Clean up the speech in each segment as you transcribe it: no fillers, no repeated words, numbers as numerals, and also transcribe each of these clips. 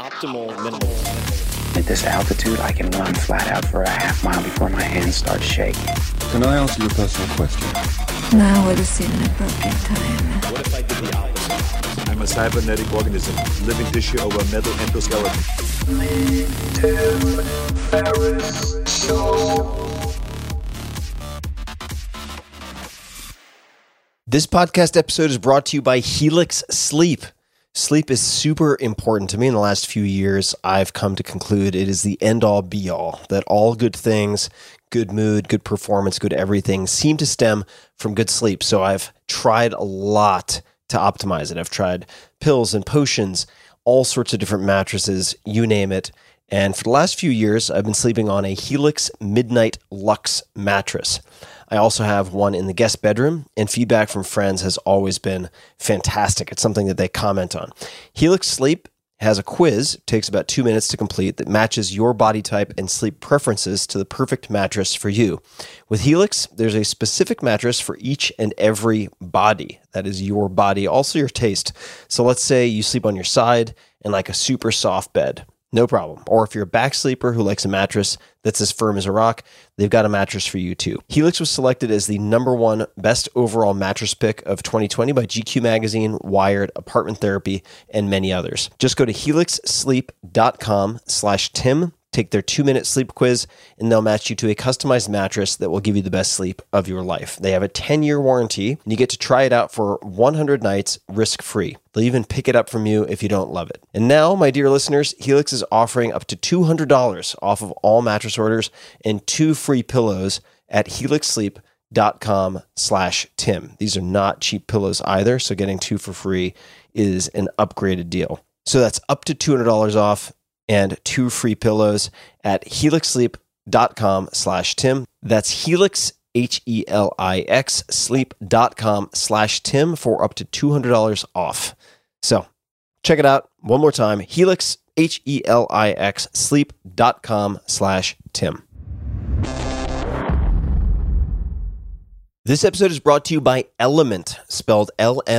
Optimal minimalism. At this altitude, I can run flat out for a half mile before my hands start shaking. Can I answer your personal question? Now would seem an appropriate time. What if I did the opposite? I'm a cybernetic organism, living tissue over a metal endoskeleton. This podcast episode is brought to you by Helix Sleep. Sleep is super important to me. In the last few years, I've come to conclude it is the end-all, be-all, that all good things, good mood, good performance, good everything seem to stem from good sleep. So I've tried a lot to optimize it. I've tried pills and potions, all sorts of different mattresses, you name it. And for the last few years, I've been sleeping on a Helix Midnight Luxe mattress. I also have one in the guest bedroom, and feedback from friends has always been fantastic. It's something that they comment on. Helix Sleep has a quiz, takes about 2 minutes to complete, that matches your body type and sleep preferences to the perfect mattress for you. With Helix, there's a specific mattress for each and every body. That is your body, also your taste. So let's say you sleep on your side and like a super soft bed. No problem. Or if you're a back sleeper who likes a mattress that's as firm as a rock, they've got a mattress for you too. Helix was selected as the #1 best overall mattress pick of 2020 by GQ Magazine, Wired, Apartment Therapy, and many others. Just go to helixsleep.com/Tim, take their 2-minute sleep quiz, and they'll match you to a customized mattress that will give you the best sleep of your life. They have a 10-year warranty, and you get to try it out for 100 nights risk-free. They'll even pick it up from you if you don't love it. And now, my dear listeners, Helix is offering up to $200 off of all mattress orders and 2 free pillows at helixsleep.com/Tim. These are not cheap pillows either, so getting 2 for free is an upgraded deal. So that's up to $200 off and 2 free pillows at helixsleep.com/Tim. That's Helix, HELIX, sleep.com/Tim for up to $200 off. So check it out one more time. Helix, HELIX, sleep.com/Tim. This episode is brought to you by Element, spelled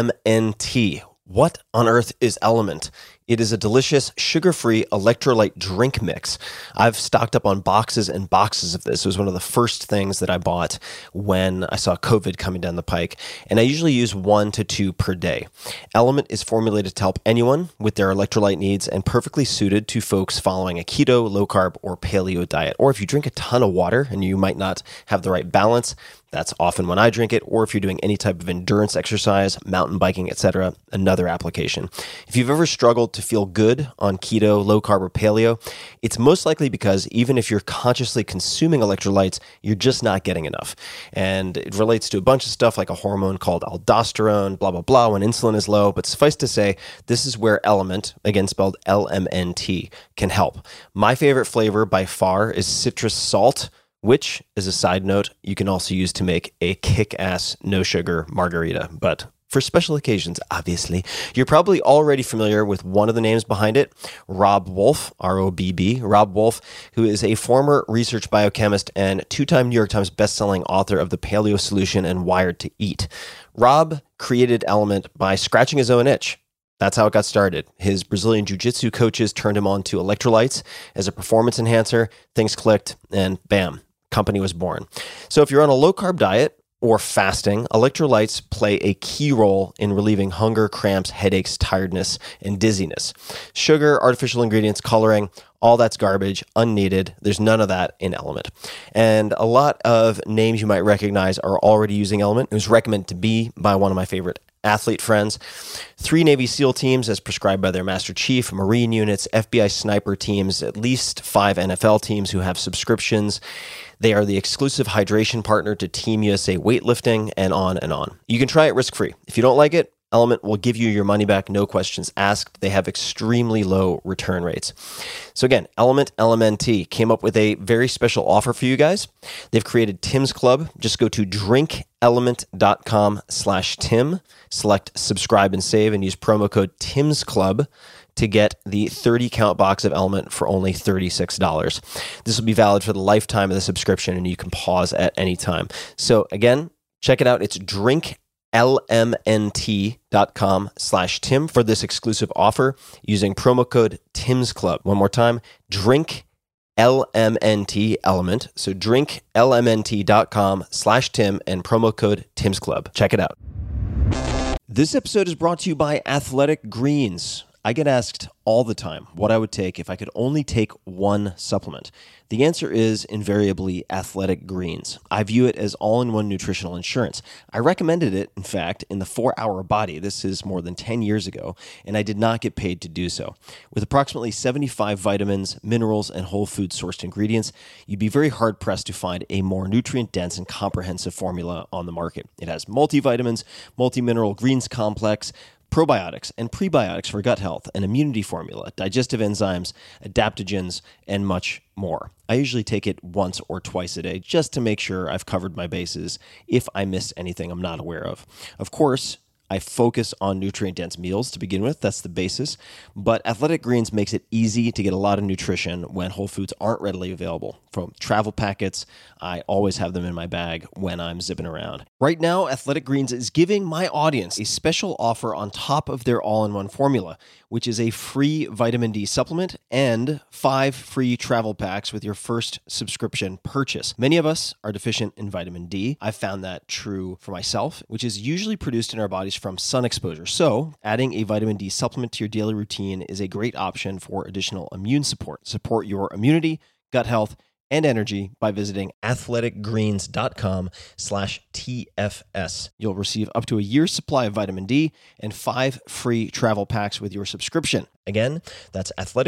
LMNT. What on earth is Element? It is a delicious, sugar-free electrolyte drink mix. I've stocked up on boxes and boxes of this. It was one of the first things that I bought when I saw COVID coming down the pike, and I usually use 1 to 2 per day. Element is formulated to help anyone with their electrolyte needs and perfectly suited to folks following a keto, low-carb, or paleo diet. Or if you drink a ton of water and you might not have the right balance, that's often when I drink it, or if you're doing any type of endurance exercise, mountain biking, etc., another application. If you've ever struggled to feel good on keto, low carb, or paleo, it's most likely because even if you're consciously consuming electrolytes, you're just not getting enough. And it relates to a bunch of stuff like a hormone called aldosterone, blah, blah, blah, when insulin is low. But suffice to say, this is where Element, again spelled LMNT, can help. My favorite flavor by far is citrus salt, which, as a side note, you can also use to make a kick-ass no-sugar margarita. But for special occasions, obviously. You're probably already familiar with one of the names behind it, Robb Wolf, R-O-B-B, Robb Wolf, who is a former research biochemist and 2-time New York Times bestselling author of The Paleo Solution and Wired to Eat. Robb created Element by scratching his own itch. That's how it got started. His Brazilian jiu-jitsu coaches turned him on to electrolytes as a performance enhancer. Things clicked, and bam, company was born. So if you're on a low-carb diet or fasting, electrolytes play a key role in relieving hunger, cramps, headaches, tiredness, and dizziness. Sugar, artificial ingredients, coloring, all that's garbage, unneeded. There's none of that in Element. And a lot of names you might recognize are already using Element. It was recommended to me by one of my favorite athlete friends. 3 Navy SEAL teams as prescribed by their Master Chief, Marine units, FBI sniper teams, at least 5 NFL teams who have subscriptions. They are the exclusive hydration partner to Team USA weightlifting, and on and on. You can try it risk-free. If you don't like it, Element will give you your money back, no questions asked. They have extremely low return rates. So again, Element LMNT came up with a very special offer for you guys. They've created Tim's Club. Just go to drinkelement.com/Tim, select subscribe and save, and use promo code Tim's Club to get the 30-count box of Element for only $36. This will be valid for the lifetime of the subscription, and you can pause at any time. So again, check it out. It's lmnt.com/Tim for this exclusive offer using promo code TIMSClub. One more time, drink LMNT element. So drink lmnt.com/Tim and promo code TIMSClub. Check it out. This episode is brought to you by Athletic Greens. I get asked all the time what I would take if I could only take one supplement. The answer is invariably Athletic Greens. I view it as all-in-one nutritional insurance. I recommended it, in fact, in the 4-Hour Body. This is more than 10 years ago, and I did not get paid to do so. With approximately 75 vitamins, minerals, and whole food sourced ingredients, you'd be very hard-pressed to find a more nutrient-dense and comprehensive formula on the market. It has multivitamins, multi-mineral greens complex, probiotics and prebiotics for gut health, an immunity formula, digestive enzymes, adaptogens, and much more. I usually take it once or twice a day just to make sure I've covered my bases if I missed anything I'm not aware of. Of course, I focus on nutrient-dense meals to begin with. That's the basis. But Athletic Greens makes it easy to get a lot of nutrition when whole foods aren't readily available. From travel packets, I always have them in my bag when I'm zipping around. Right now, Athletic Greens is giving my audience a special offer on top of their all-in-one formula, which is a free vitamin D supplement and 5 free travel packs with your first subscription purchase. Many of us are deficient in vitamin D. I've found that true for myself, which is usually produced in our bodies from sun exposure. So, adding a vitamin D supplement to your daily routine is a great option for additional immune support. Support your immunity, gut health, and energy by visiting athleticgreens.com/TFS. You'll receive up to a year's supply of vitamin D and 5 free travel packs with your subscription. Again, that's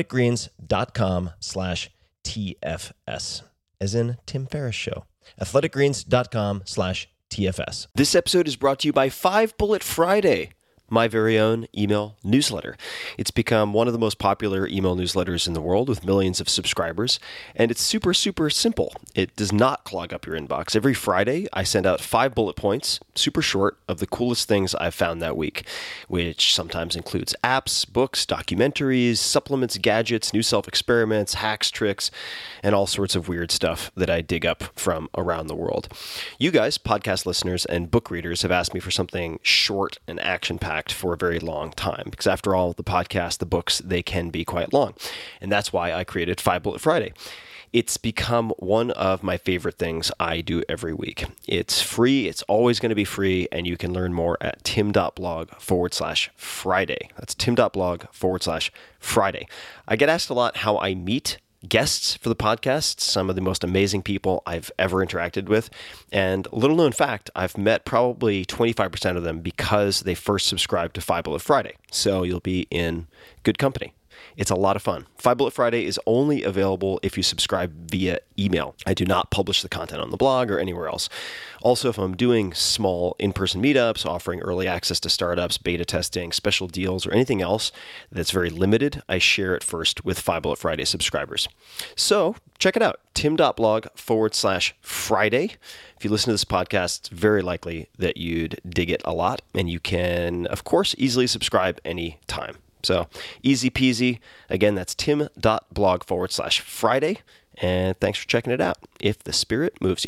athleticgreens.com/TFS, as in Tim Ferriss Show. athleticgreens.com/TFS. This episode is brought to you by 5 Bullet Friday, my very own email newsletter. It's become one of the most popular email newsletters in the world with millions of subscribers, and it's super, super simple. It does not clog up your inbox. Every Friday, I send out 5 bullet points, super short, of the coolest things I've found that week, which sometimes includes apps, books, documentaries, supplements, gadgets, new self-experiments, hacks, tricks, and all sorts of weird stuff that I dig up from around the world. You guys, podcast listeners and book readers, have asked me for something short and action-packed for a very long time, because after all, the podcast, the books, they can be quite long. And that's why I created 5 Bullet Friday. It's become one of my favorite things I do every week. It's free. It's always going to be free. And you can learn more at tim.blog/Friday. That's tim.blog/Friday. I get asked a lot how I meet guests for the podcast, some of the most amazing people I've ever interacted with. And little known fact, I've met probably 25% of them because they first subscribed to 5 Bullet Friday. So you'll be in good company. It's a lot of fun. 5 Bullet Friday is only available if you subscribe via email. I do not publish the content on the blog or anywhere else. Also, if I'm doing small in-person meetups, offering early access to startups, beta testing, special deals, or anything else that's very limited, I share it first with 5 Bullet Friday subscribers. So check it out, tim.blog/Friday. If you listen to this podcast, it's very likely that you'd dig it a lot, and you can, of course, easily subscribe anytime. So easy peasy. Again, that's tim.blog/Friday. And thanks for checking it out, if the spirit moves you.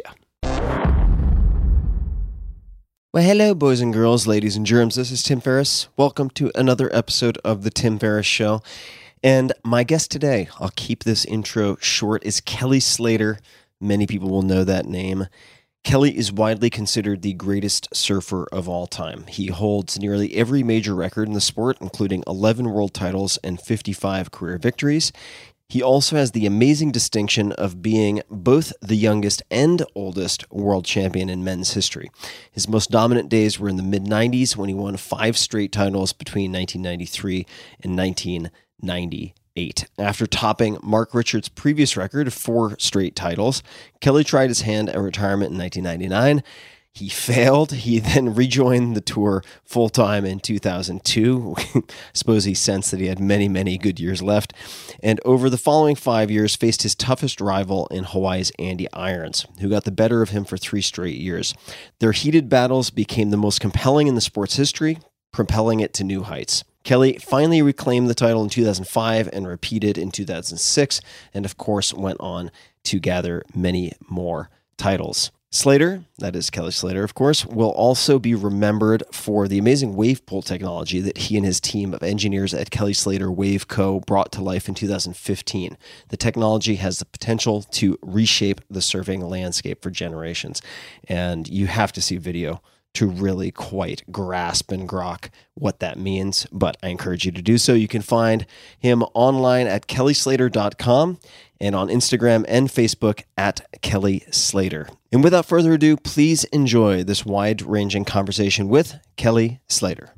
Well, hello, boys and girls, ladies and germs. This is Tim Ferriss. Welcome to another episode of The Tim Ferriss Show. And my guest today, I'll keep this intro short, is Kelly Slater. Many people will know that name. Kelly is widely considered the greatest surfer of all time. He holds nearly every major record in the sport, including 11 world titles and 55 career victories. He also has the amazing distinction of being both the youngest and oldest world champion in men's history. His most dominant days were in the mid-90s when he won 5 straight titles between 1993 and 1998. After topping Mark Richards' previous record of 4 straight titles, Kelly tried his hand at retirement in 1999. He failed. He then rejoined the tour full-time in 2002. I suppose he sensed that he had many, many good years left. And over the following 5 years, faced his toughest rival in Hawaii's Andy Irons, who got the better of him for 3 straight years. Their heated battles became the most compelling in the sport's history, propelling it to new heights. Kelly finally reclaimed the title in 2005 and repeated in 2006, and of course went on to gather many more titles. Slater, that is Kelly Slater, of course, will also be remembered for the amazing wave pool technology that he and his team of engineers at Kelly Slater Wave Co. brought to life in 2015. The technology has the potential to reshape the surfing landscape for generations, and you have to see video to really quite grasp and grok what that means, but I encourage you to do so. You can find him online at kellyslater.com and on Instagram and Facebook at Kelly Slater. And without further ado, please enjoy this wide-ranging conversation with Kelly Slater.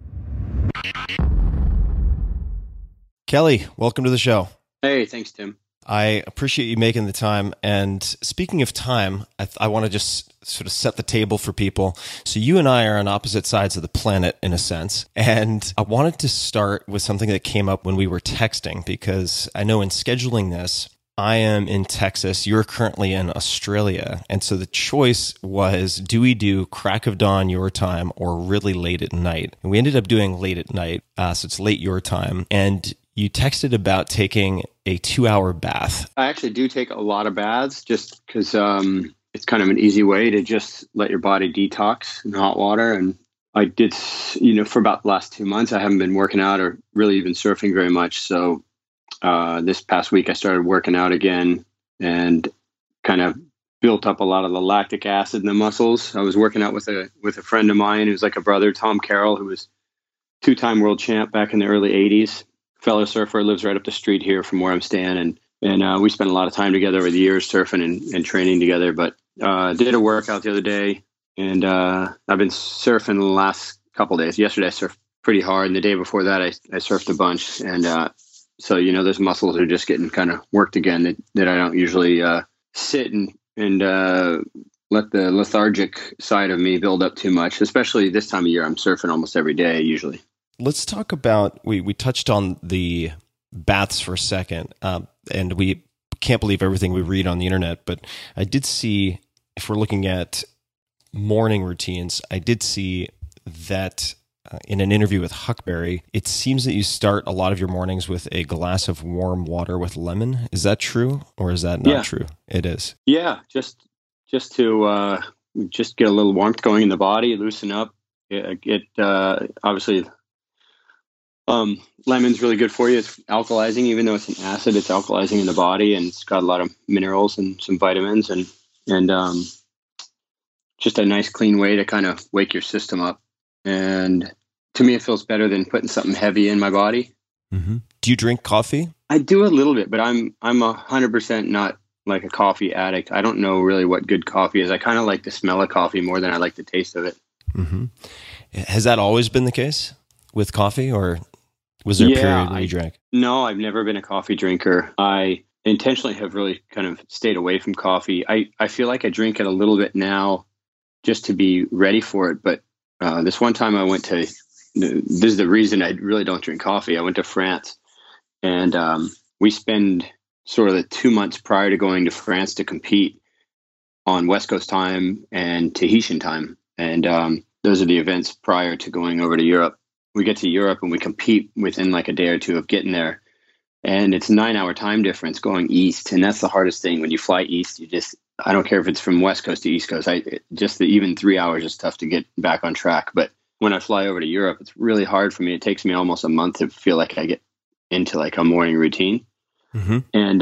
Kelly, welcome to the show. Hey, thanks, Tim. I appreciate you making the time. And speaking of time, I want to just sort of set the table for people. So you and I are on opposite sides of the planet in a sense. And I wanted to start with something that came up when we were texting, because I know in scheduling this, I am in Texas. You're currently in Australia. And so the choice was, do we do crack of dawn your time or really late at night? And we ended up doing late at night. So it's late your time. And you texted about taking a 2-hour bath. I actually do take a lot of baths just because it's kind of an easy way to just let your body detox in hot water. And I did, for about the last 2 months, I haven't been working out or really even surfing very much. So this past week I started working out again and kind of built up a lot of the lactic acid in the muscles. I was working out with a friend of mine who's like a brother, Tom Carroll, who was 2-time world champ back in the early 80s. Fellow surfer, lives right up the street here from where I'm staying. And we spent a lot of time together over the years surfing and training together. But did a workout the other day, and I've been surfing the last couple of days. Yesterday I surfed pretty hard, and the day before that I surfed a bunch. And so, those muscles are just getting kind of worked again that I don't usually sit and let the lethargic side of me build up too much, especially this time of year. I'm surfing almost every day usually. Let's talk about, we touched on the baths for a second, and we can't believe everything we read on the internet, but I did see, if we're looking at morning routines, I did see that in an interview with Huckberry, it seems that you start a lot of your mornings with a glass of warm water with lemon. Is that true, or is that not true? It is. Yeah, just to just get a little warmth going in the body, loosen up. It obviously... lemon's really good for you. It's alkalizing, even though it's an acid, it's alkalizing in the body, and it's got a lot of minerals and some vitamins and just a nice clean way to kind of wake your system up. And to me, it feels better than putting something heavy in my body. Mm-hmm. Do you drink coffee? I do a little bit, but I'm 100% not like a coffee addict. I don't know really what good coffee is. I kind of like the smell of coffee more than I like the taste of it. Mm-hmm. Has that always been the case with coffee, or was there a period when you drank? No, I've never been a coffee drinker. I intentionally have really kind of stayed away from coffee. I feel like I drink it a little bit now just to be ready for it. But this one time I went to, this is the reason I really don't drink coffee. I went to France, and we spend sort of the 2 months prior to going to France to compete on West Coast time and Tahitian time. And those are the events prior to going over to Europe. We get to Europe and we compete within like a day or two of getting there. And it's a 9-hour time difference going east. And that's the hardest thing. When you fly east, I don't care if it's from West Coast to East Coast. Even 3 hours is tough to get back on track. But when I fly over to Europe, it's really hard for me. It takes me almost a month to feel like I get into like a morning routine. Mm-hmm. And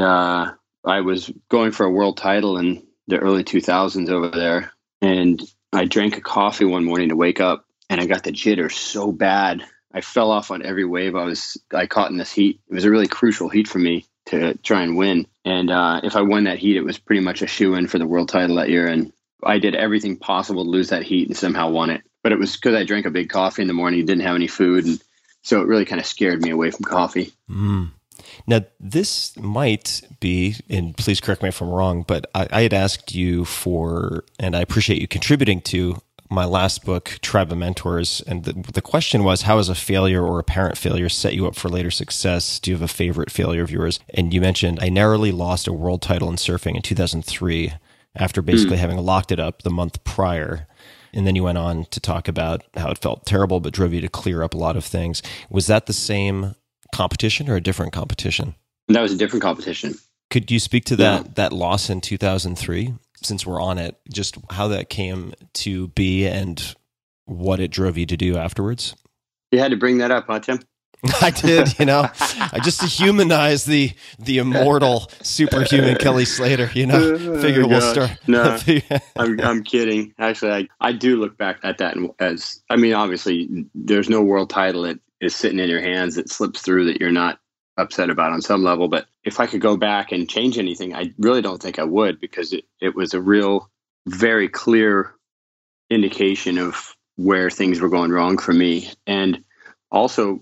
I was going for a world title in the early 2000s over there. And I drank a coffee one morning to wake up. And I got the jitter so bad. I fell off on every wave I caught in this heat. It was a really crucial heat for me to try and win. And if I won that heat, it was pretty much a shoe-in for the world title that year. And I did everything possible to lose that heat and somehow won it. But it was because I drank a big coffee in the morning, didn't have any food. And so it really kind of scared me away from coffee. Mm. Now, this might be, and please correct me if I'm wrong, but I had asked you for, and I appreciate you contributing to my last book, Tribe of Mentors. And the question was, how has a failure or apparent failure set you up for later success? Do you have a favorite failure of yours? And you mentioned, I narrowly lost a world title in surfing in 2003 after basically having locked it up the month prior. And then you went on to talk about how it felt terrible, but drove you to clear up a lot of things. Was that the same competition or a different competition? That was a different competition. Could you speak to that loss in 2003 since we're on it, just how that came to be and what it drove you to do afterwards? You had to bring that up, huh, Tim? I did, I just to humanize the immortal superhuman Kelly Slater, figure we'll start. No, I'm kidding. Actually, I do look back at that as, obviously there's no world title that is sitting in your hands that slips through that you're not upset about on some level. But if I could go back and change anything, I really don't think I would, because it was a real, very clear indication of where things were going wrong for me. And also,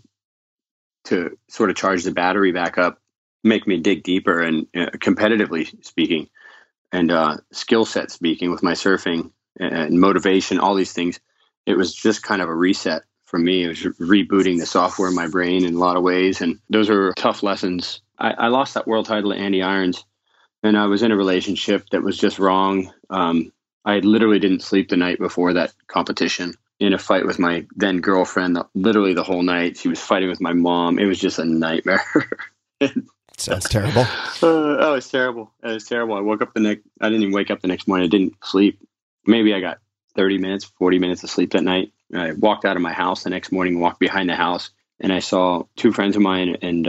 to sort of charge the battery back up, make me dig deeper, and competitively speaking, and skill set speaking with my surfing and motivation, all these things, it was just kind of a reset for me. It was rebooting the software in my brain in a lot of ways. And those are tough lessons. I lost that world title to Andy Irons, and I was in a relationship that was just wrong. I literally didn't sleep the night before that competition, in a fight with my then girlfriend, literally the whole night. She was fighting with my mom. It was just a nightmare. Sounds terrible. It was terrible. It was terrible. I didn't even wake up the next morning. I didn't sleep. Maybe I got 30 minutes, 40 minutes of sleep that night. I walked out of my house the next morning, walked behind the house, and I saw two friends of mine, and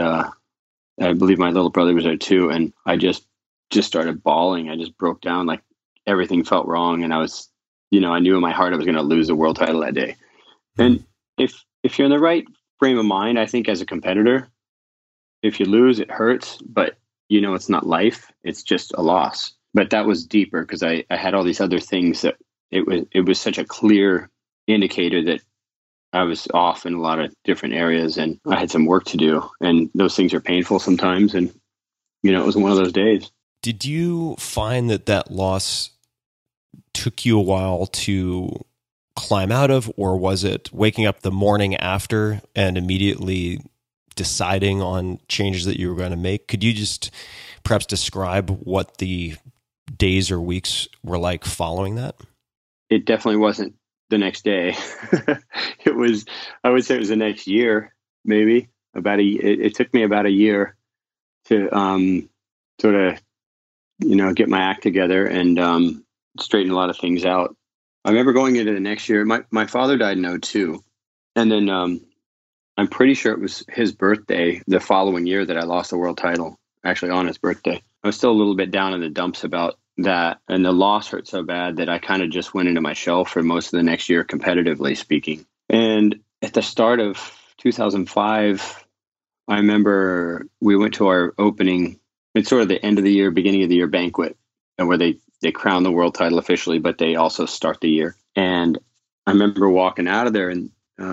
I believe my little brother was there too. And I just started bawling. I just broke down, like everything felt wrong. And I was, I knew in my heart I was going to lose the world title that day. And if you're in the right frame of mind, I think as a competitor, if you lose, it hurts, but it's not life. It's just a loss. But that was deeper, because I had all these other things that it was such a clear indicator that I was off in a lot of different areas, and I had some work to do, and those things are painful sometimes. And, it was one of those days. Did you find that loss took you a while to climb out of, or was it waking up the morning after and immediately deciding on changes that you were going to make? Could you just perhaps describe what the days or weeks were like following that? It definitely wasn't the next day. I would say it was the next year, maybe. It took me about a year to sort of, get my act together and straighten a lot of things out. I remember going into the next year, my father died in 2002. And then I'm pretty sure it was his birthday the following year that I lost the world title, actually on his birthday. I was still a little bit down in the dumps about that. And the loss hurt so bad that I kind of just went into my shell for most of the next year, competitively speaking. And at the start of 2005, I remember we went to our opening. It's sort of the end of the year, beginning of the year banquet, and where they crown the world title officially, but they also start the year. And I remember walking out of there, and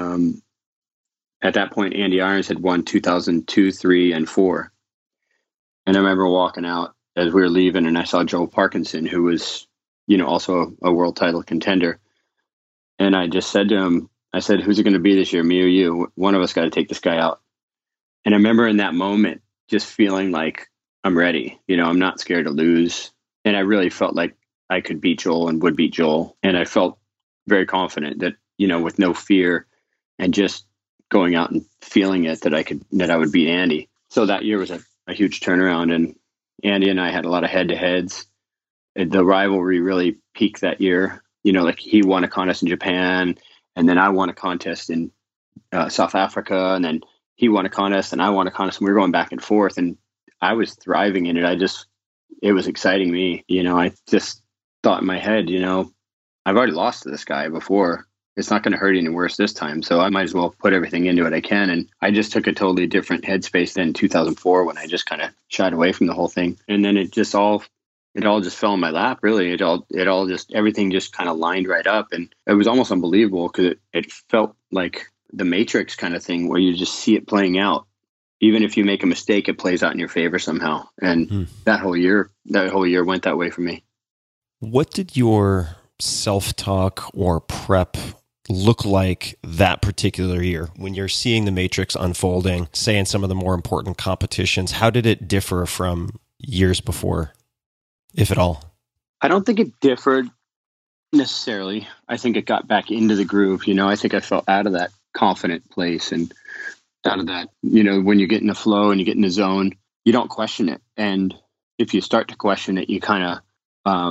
at that point, Andy Irons had won 2002, 3, and 4. And I remember walking out as we were leaving, and I saw Joel Parkinson, who was, also a world title contender. And I just said to him, who's it going to be this year, me or you? One of us got to take this guy out. And I remember in that moment just feeling like I'm ready. I'm not scared to lose. And I really felt like I could beat Joel and would beat Joel. And I felt very confident that, with no fear and just going out and feeling it, that I would beat Andy. So that year was a huge turnaround. And Andy and I had a lot of head-to-heads. The rivalry really peaked that year. Like he won a contest in Japan, and then I won a contest in South Africa, and then he won a contest and I won a contest, and we were going back and forth, and I was thriving in it. It was exciting me. I just thought in my head, I've already lost to this guy before. It's not going to hurt any worse this time. So I might as well put everything into it I can. And I just took a totally different headspace than 2004, when I just kind of shied away from the whole thing. And then it all just fell in my lap, really. Everything just kind of lined right up. And it was almost unbelievable, because it felt like the Matrix kind of thing, where you just see it playing out. Even if you make a mistake, it plays out in your favor somehow. And that whole year went that way for me. What did your self-talk or prep look like that particular year when you're seeing the Matrix unfolding, say in some of the more important competitions? How did it differ from years before, if at all? I don't think it differed necessarily. I think it got back into the groove. I think I felt out of that confident place, and out of that, when you get in the flow and you get in the zone, you don't question it. And if you start to question it, you kind of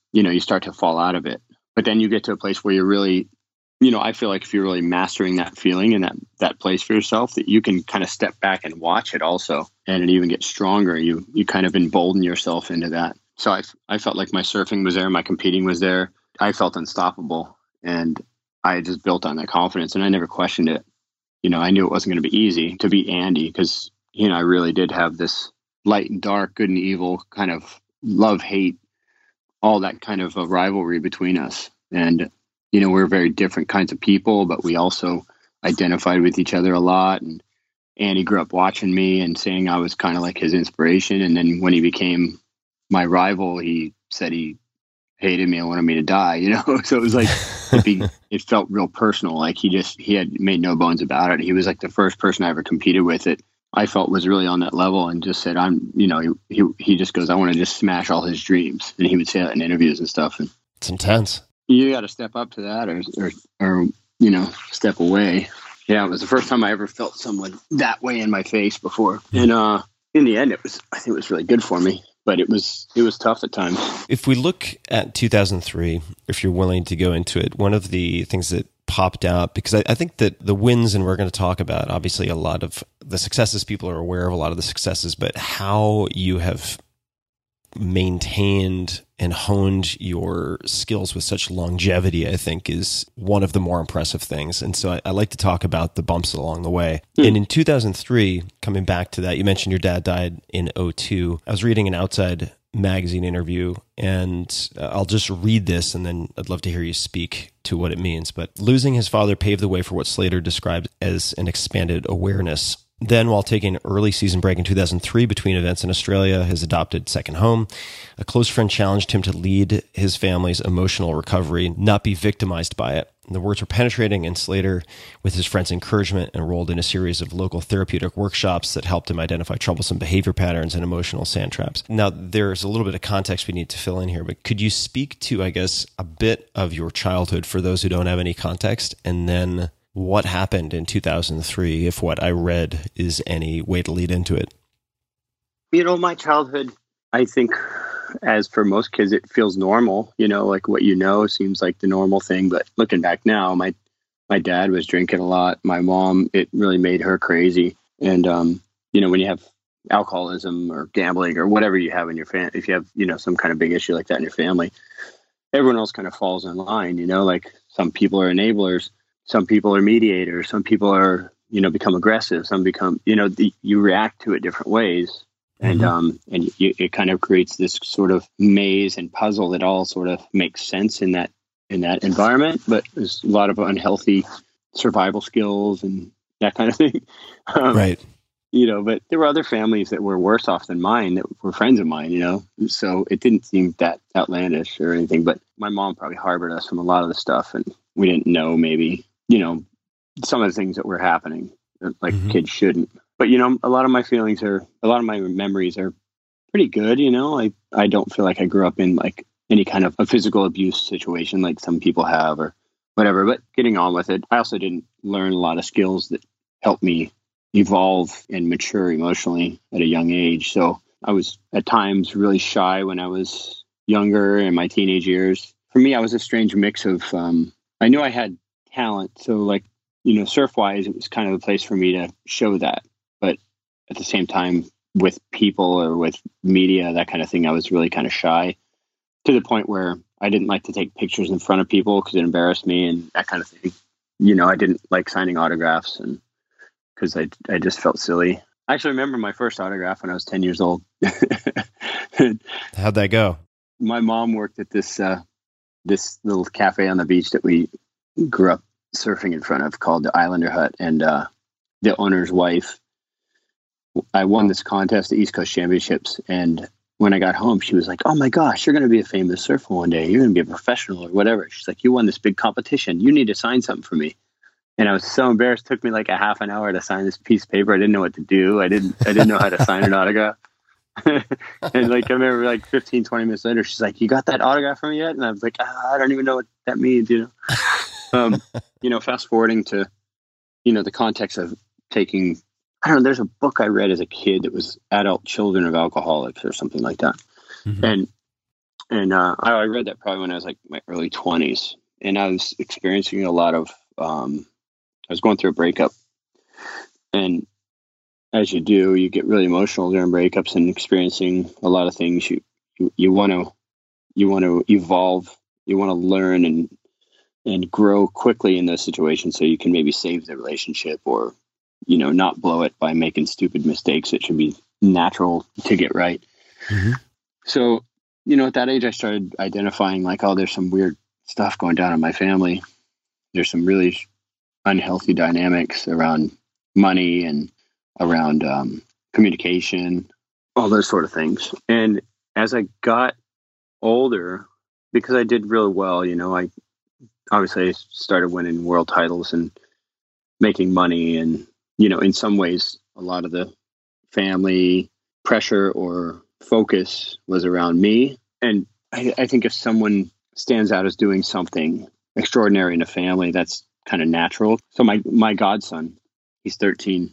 you start to fall out of it. But then you get to a place where you're really, I feel like if you're really mastering that feeling and that place for yourself, that you can kind of step back and watch it also, and it even gets stronger. You kind of embolden yourself into that. So I felt like my surfing was there, my competing was there. I felt unstoppable, and I just built on that confidence, and I never questioned it. I knew it wasn't going to be easy to beat Andy because, I really did have this light and dark, good and evil kind of love, hate, all that kind of a rivalry between us. And, we're very different kinds of people, but we also identified with each other a lot. And Andy grew up watching me and saying I was kind of like his inspiration. And then when he became my rival, he said he hated me and wanted me to die, So it was like, it felt real personal. Like he had made no bones about it. He was like the first person I ever competed with that I felt was really on that level, and just said, he just goes, I want to just smash all his dreams. And he would say that in interviews and stuff. And it's intense. You got to step up to that or step away. Yeah. It was the first time I ever felt someone that way in my face before. And, in the end, I think it was really good for me. But it was tough at times. If we look at 2003, if you're willing to go into it, one of the things that popped out, because I think that the wins, and we're going to talk about obviously a lot of the successes, people are aware of a lot of the successes, but how you have maintained and honed your skills with such longevity, I think, is one of the more impressive things. And so I like to talk about the bumps along the way. And in 2003, coming back to that, you mentioned your dad died in 2002. I was reading an Outside magazine interview, and I'll just read this, and then I'd love to hear you speak to what it means. But losing his father paved the way for what Slater described as an expanded awareness. Then, while taking an early season break in 2003 between events in Australia, his adopted second home, a close friend challenged him to lead his family's emotional recovery, not be victimized by it. The words were penetrating, and Slater, with his friend's encouragement, enrolled in a series of local therapeutic workshops that helped him identify troublesome behavior patterns and emotional sand traps. Now, there's a little bit of context we need to fill in here, but could you speak to, I guess, a bit of your childhood for those who don't have any context, and then what happened in 2003, if what I read is any way to lead into it? My childhood, I think, as for most kids, it feels normal. Like what seems like the normal thing. But looking back now, my dad was drinking a lot. My mom, it really made her crazy. And, when you have alcoholism or gambling or whatever you have in your family, if you have, some kind of big issue like that in your family, everyone else kind of falls in line, like some people are enablers. Some people are mediators. Some people are, become aggressive. Some become, you react to it different ways. And, it kind of creates this sort of maze and puzzle that all sort of makes sense in that environment. But there's a lot of unhealthy survival skills and that kind of thing. Right. But there were other families that were worse off than mine that were friends of mine, so it didn't seem that outlandish or anything. But my mom probably harbored us from a lot of the stuff, and we didn't know maybe, some of the things that were happening like kids shouldn't. But, a lot of my memories are pretty good. I don't feel like I grew up in like any kind of a physical abuse situation like some people have or whatever, but getting on with it. I also didn't learn a lot of skills that helped me evolve and mature emotionally at a young age. So I was at times really shy when I was younger in my teenage years. For me, I was a strange mix of, I knew I had talent. So like, surf wise, it was kind of a place for me to show that. But at the same time, with people or with media, that kind of thing, I was really kind of shy to the point where I didn't like to take pictures in front of people because it embarrassed me and that kind of thing. I didn't like signing autographs and because I just felt silly. I actually remember my first autograph when I was 10 years old. How'd that go? My mom worked at this little cafe on the beach that we grew up surfing in front of called the Islander Hut. And the owner's wife, I won this contest at East Coast Championships. And when I got home, she was like, "Oh my gosh, you're going to be a famous surfer one day. You're going to be a professional or whatever." She's like, "You won this big competition. You need to sign something for me." And I was so embarrassed. It took me like a half an hour to sign this piece of paper. I didn't know what to do. I didn't know how to sign an autograph. And like, I remember like 15, 20 minutes later, she's like, "You got that autograph from me yet?" And I was like, "I don't even know what that means, fast forwarding to, the context of taking, I don't know, there's a book I read as a kid that was Adult Children of Alcoholics or something like that. Mm-hmm. And And I read that probably when I was like my early 20s, and I was experiencing a lot of. I was going through a breakup, and as you do, you get really emotional during breakups and experiencing a lot of things. You want to evolve, you want to learn and grow quickly in those situations, so you can maybe save the relationship or not blow it by making stupid mistakes that should be natural to get right. Mm-hmm. So at that age, I started identifying like, oh, there's some weird stuff going down in my family. There's some really unhealthy dynamics around money and around communication, all those sort of things. And as I got older, because I did really well, I obviously started winning world titles and making money. And, in some ways, a lot of the family pressure or focus was around me. And I think if someone stands out as doing something extraordinary in a family, that's kind of natural. So my godson, he's 13.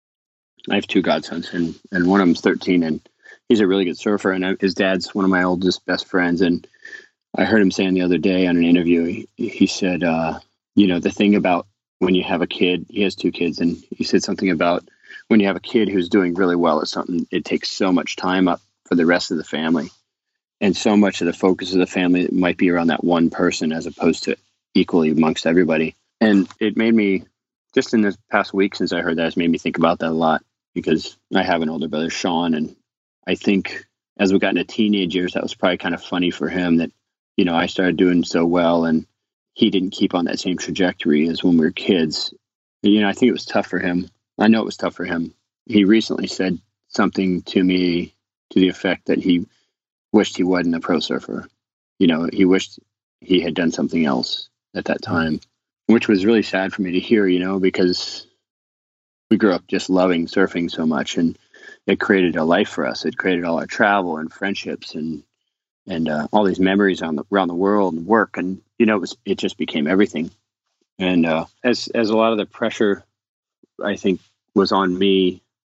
I have two godsons, and one of them's 13, and he's a really good surfer. And his dad's one of my oldest best friends. And I heard him saying the other day on an interview, he said, the thing about when you have a kid, he has two kids, and he said something about when you have a kid who's doing really well at something, it takes so much time up for the rest of the family. And so much of the focus of the family might be around that one person as opposed to equally amongst everybody. And it made me, just in this past week since I heard that, it's made me think about that a lot, because I have an older brother, Sean, and I think as we got into teenage years, that was probably kind of funny for him that, I started doing so well and he didn't keep on that same trajectory as when we were kids. I think it was tough for him. I know it was tough for him. He recently said something to me to the effect that he wished he wasn't a pro surfer. He wished he had done something else at that time, which was really sad for me to hear, because we grew up just loving surfing so much, and it created a life for us. It created all our travel and friendships and all these memories around the world and work. And, it just became everything. And as a lot of the pressure, I think, was on me,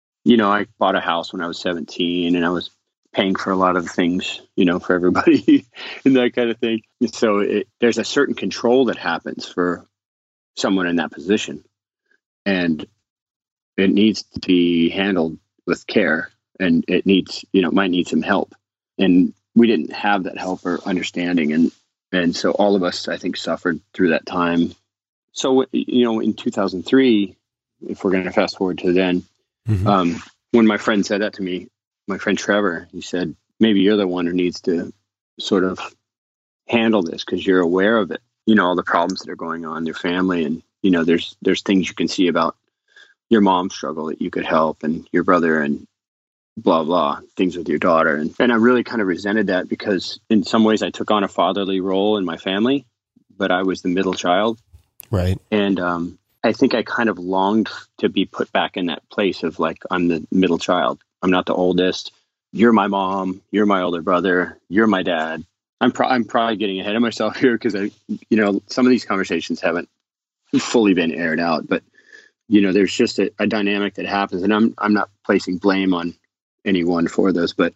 I bought a house when I was 17, and I was paying for a lot of the things, for everybody and that kind of thing. So there's a certain control that happens for someone in that position, and it needs to be handled with care, and it needs, might need some help. And we didn't have that help or understanding. And so all of us, I think, suffered through that time. So, in 2003, if we're going to fast forward to then, Mm-hmm. When my friend said that to me, my friend Trevor, he said, maybe you're the one who needs to sort of handle this because you're aware of it, all the problems that are going on in your family. And, there's things you can see about your mom's struggle that you could help, and your brother, and blah, blah, things with your daughter. And I really kind of resented that, because in some ways I took on a fatherly role in my family, but I was the middle child. Right. And I think I kind of longed to be put back in that place of like, I'm the middle child. I'm not the oldest. You're my mom. You're my older brother. You're my dad. I'm probably getting ahead of myself here, because some of these conversations haven't fully been aired out, but there's just a dynamic that happens, and I'm not placing blame on anyone for those, but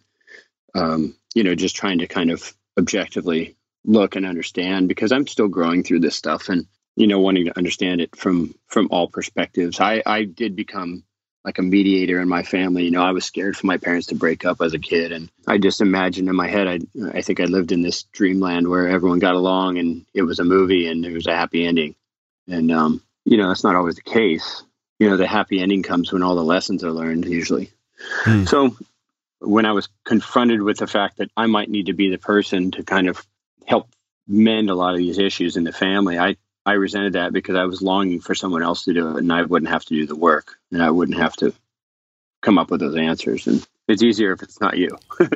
just trying to kind of objectively look and understand, because I'm still growing through this stuff, and wanting to understand it from all perspectives. I did become like a mediator in my family. I was scared for my parents to break up as a kid, and I just imagined in my head, I think I lived in this dreamland where everyone got along and it was a movie and it was a happy ending. And that's not always the case. The happy ending comes when all the lessons are learned, usually. So when I was confronted with the fact that I might need to be the person to kind of help mend a lot of these issues in the family, I resented that, because I was longing for someone else to do it, and I wouldn't have to do the work, and I wouldn't have to come up with those answers. And it's easier if it's not you.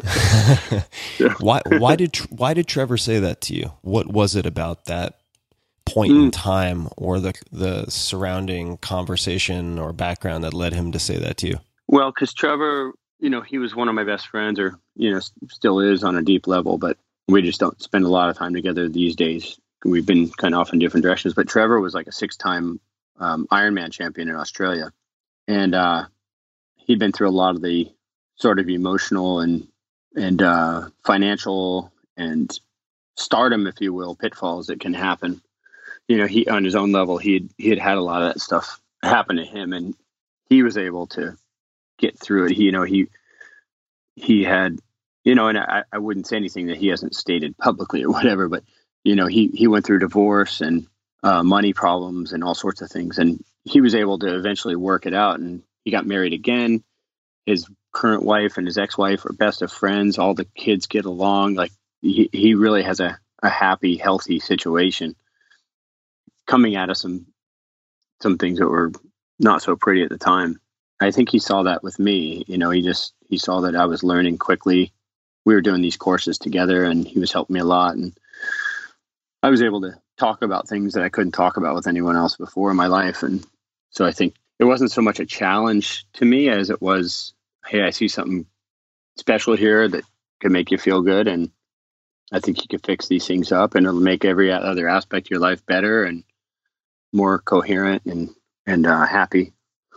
Why did Trevor say that to you? What was it about that point in time, or the surrounding conversation or background that led him to say that to you? Well, because Trevor, he was one of my best friends, or, still is on a deep level, but we just don't spend a lot of time together these days. We've been kind of off in different directions, but Trevor was like a 6-time Ironman champion in Australia. And he'd been through a lot of the sort of emotional and financial and stardom, if you will, pitfalls that can happen. He, on his own level, he had a lot of that stuff happen to him, and he was able to get through it. He had, and I wouldn't say anything that he hasn't stated publicly or whatever, but, he went through divorce and money problems and all sorts of things. And he was able to eventually work it out, and he got married again. His current wife and his ex-wife are best of friends. All the kids get along. Like he really has a happy, healthy situation, coming out of some things that were not so pretty at the time. I think he saw that with me. He saw that I was learning quickly. We were doing these courses together, and he was helping me a lot. And I was able to talk about things that I couldn't talk about with anyone else before in my life. And so I think it wasn't so much a challenge to me as it was, hey, I see something special here that could make you feel good. And I think you could fix these things up, and it'll make every other aspect of your life better and more coherent and happy.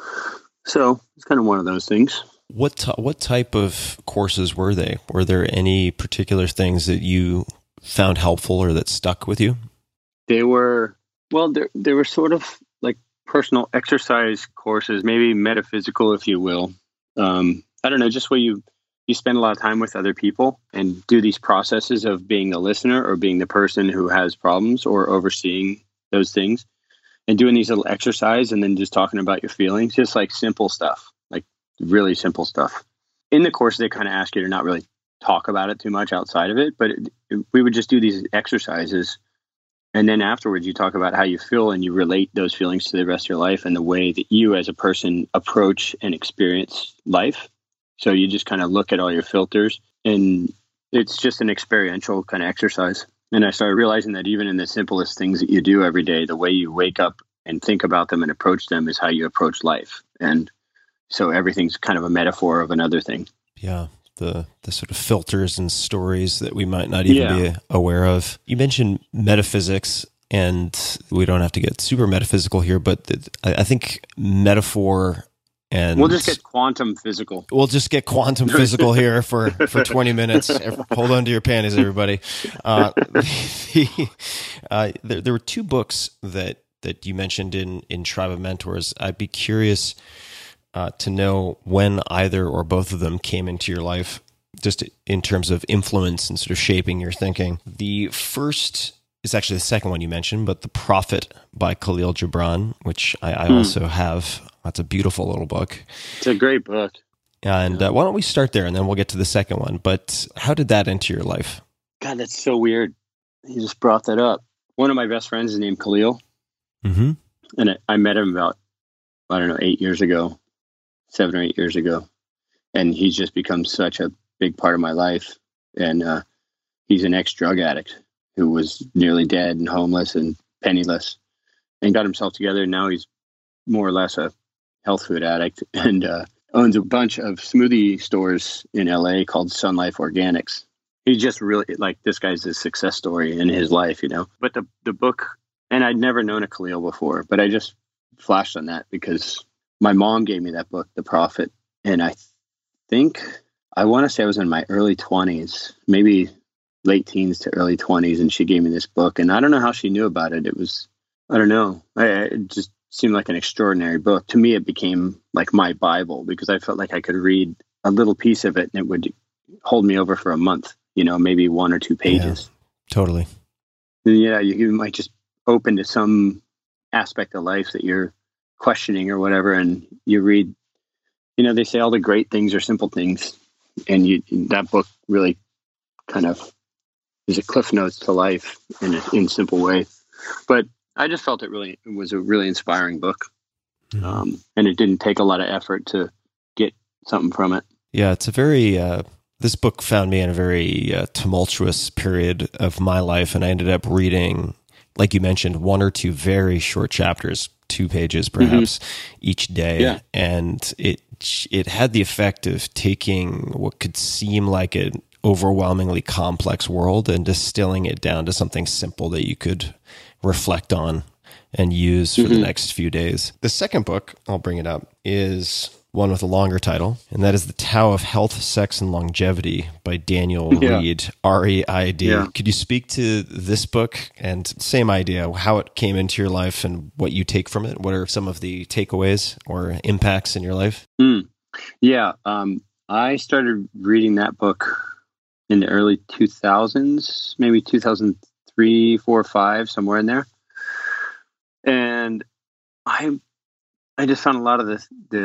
So it's kind of one of those things. What type of courses were they? Were there any particular things that you found helpful or that stuck with you? They were sort of like personal exercise courses, maybe metaphysical, if you will. I don't know, just where you spend a lot of time with other people and do these processes of being the listener or being the person who has problems or overseeing those things, and doing these little exercise and then just talking about your feelings, just like simple stuff, like really simple stuff. In the course, they kind of ask you to not really talk about it too much outside of it, but we would just do these exercises. And then afterwards, you talk about how you feel, and you relate those feelings to the rest of your life and the way that you as a person approach and experience life. So you just kind of look at all your filters, and it's just an experiential kind of exercise. And I started realizing that even in the simplest things that you do every day, the way you wake up and think about them and approach them is how you approach life. And so everything's kind of a metaphor of another thing. Yeah. The sort of filters and stories that we might not even be aware of. You mentioned metaphysics, and we don't have to get super metaphysical here, but I think metaphor and... We'll just get quantum physical. We'll just get quantum physical here for 20 minutes. Hold on to your panties, everybody. There were two books that you mentioned in Tribe of Mentors. I'd be curious to know when either or both of them came into your life, just in terms of influence and sort of shaping your thinking. The first is actually the second one you mentioned, but The Prophet by Khalil Gibran, which I also have. That's a beautiful little book. It's a great book. And why don't we start there, and then we'll get to the second one. But how did that enter your life? God, that's so weird. You just brought that up. One of my best friends is named Khalil. Mm-hmm. And I met him about, 8 years ago. 7 or 8 years ago, and he's just become such a big part of my life. And he's an ex-drug addict who was nearly dead and homeless and penniless, and got himself together. And now he's more or less a health food addict, and owns a bunch of smoothie stores in LA called Sun Life Organics. He's just really, like, this guy's a success story in his life, But the book, and I'd never known a Khalil before, but I just flashed on that because my mom gave me that book, The Prophet, and I want to say I was in my early 20s, maybe late teens to early 20s, and she gave me this book, and I don't know how she knew about it. It was, I don't know, it just seemed like an extraordinary book. To me, it became like my Bible, because I felt like I could read a little piece of it, and it would hold me over for a month, maybe 1 or 2 pages. Yeah, totally. And you might just open to some aspect of life that you're questioning or whatever, and you read, they say all the great things are simple things, and that book really kind of is a cliff notes to life in a simple way. But I just felt it was a really inspiring book, and it didn't take a lot of effort to get something from it. Yeah, it's a very this book found me in a very tumultuous period of my life, and I ended up reading, like you mentioned, 1 or 2 very short chapters, 2 pages perhaps, each day. Yeah. And it had the effect of taking what could seem like an overwhelmingly complex world and distilling it down to something simple that you could reflect on and use for the next few days. The second book, I'll bring it up, is one with a longer title, and that is The Tao of Health, Sex, and Longevity by Daniel Reid, R-E-I-D. Yeah. Could you speak to this book and same idea, how it came into your life and what you take from it? What are some of the takeaways or impacts in your life? Yeah. I started reading that book in the early 2000s, maybe 2003, 4, 5, somewhere in there. And I just found a lot of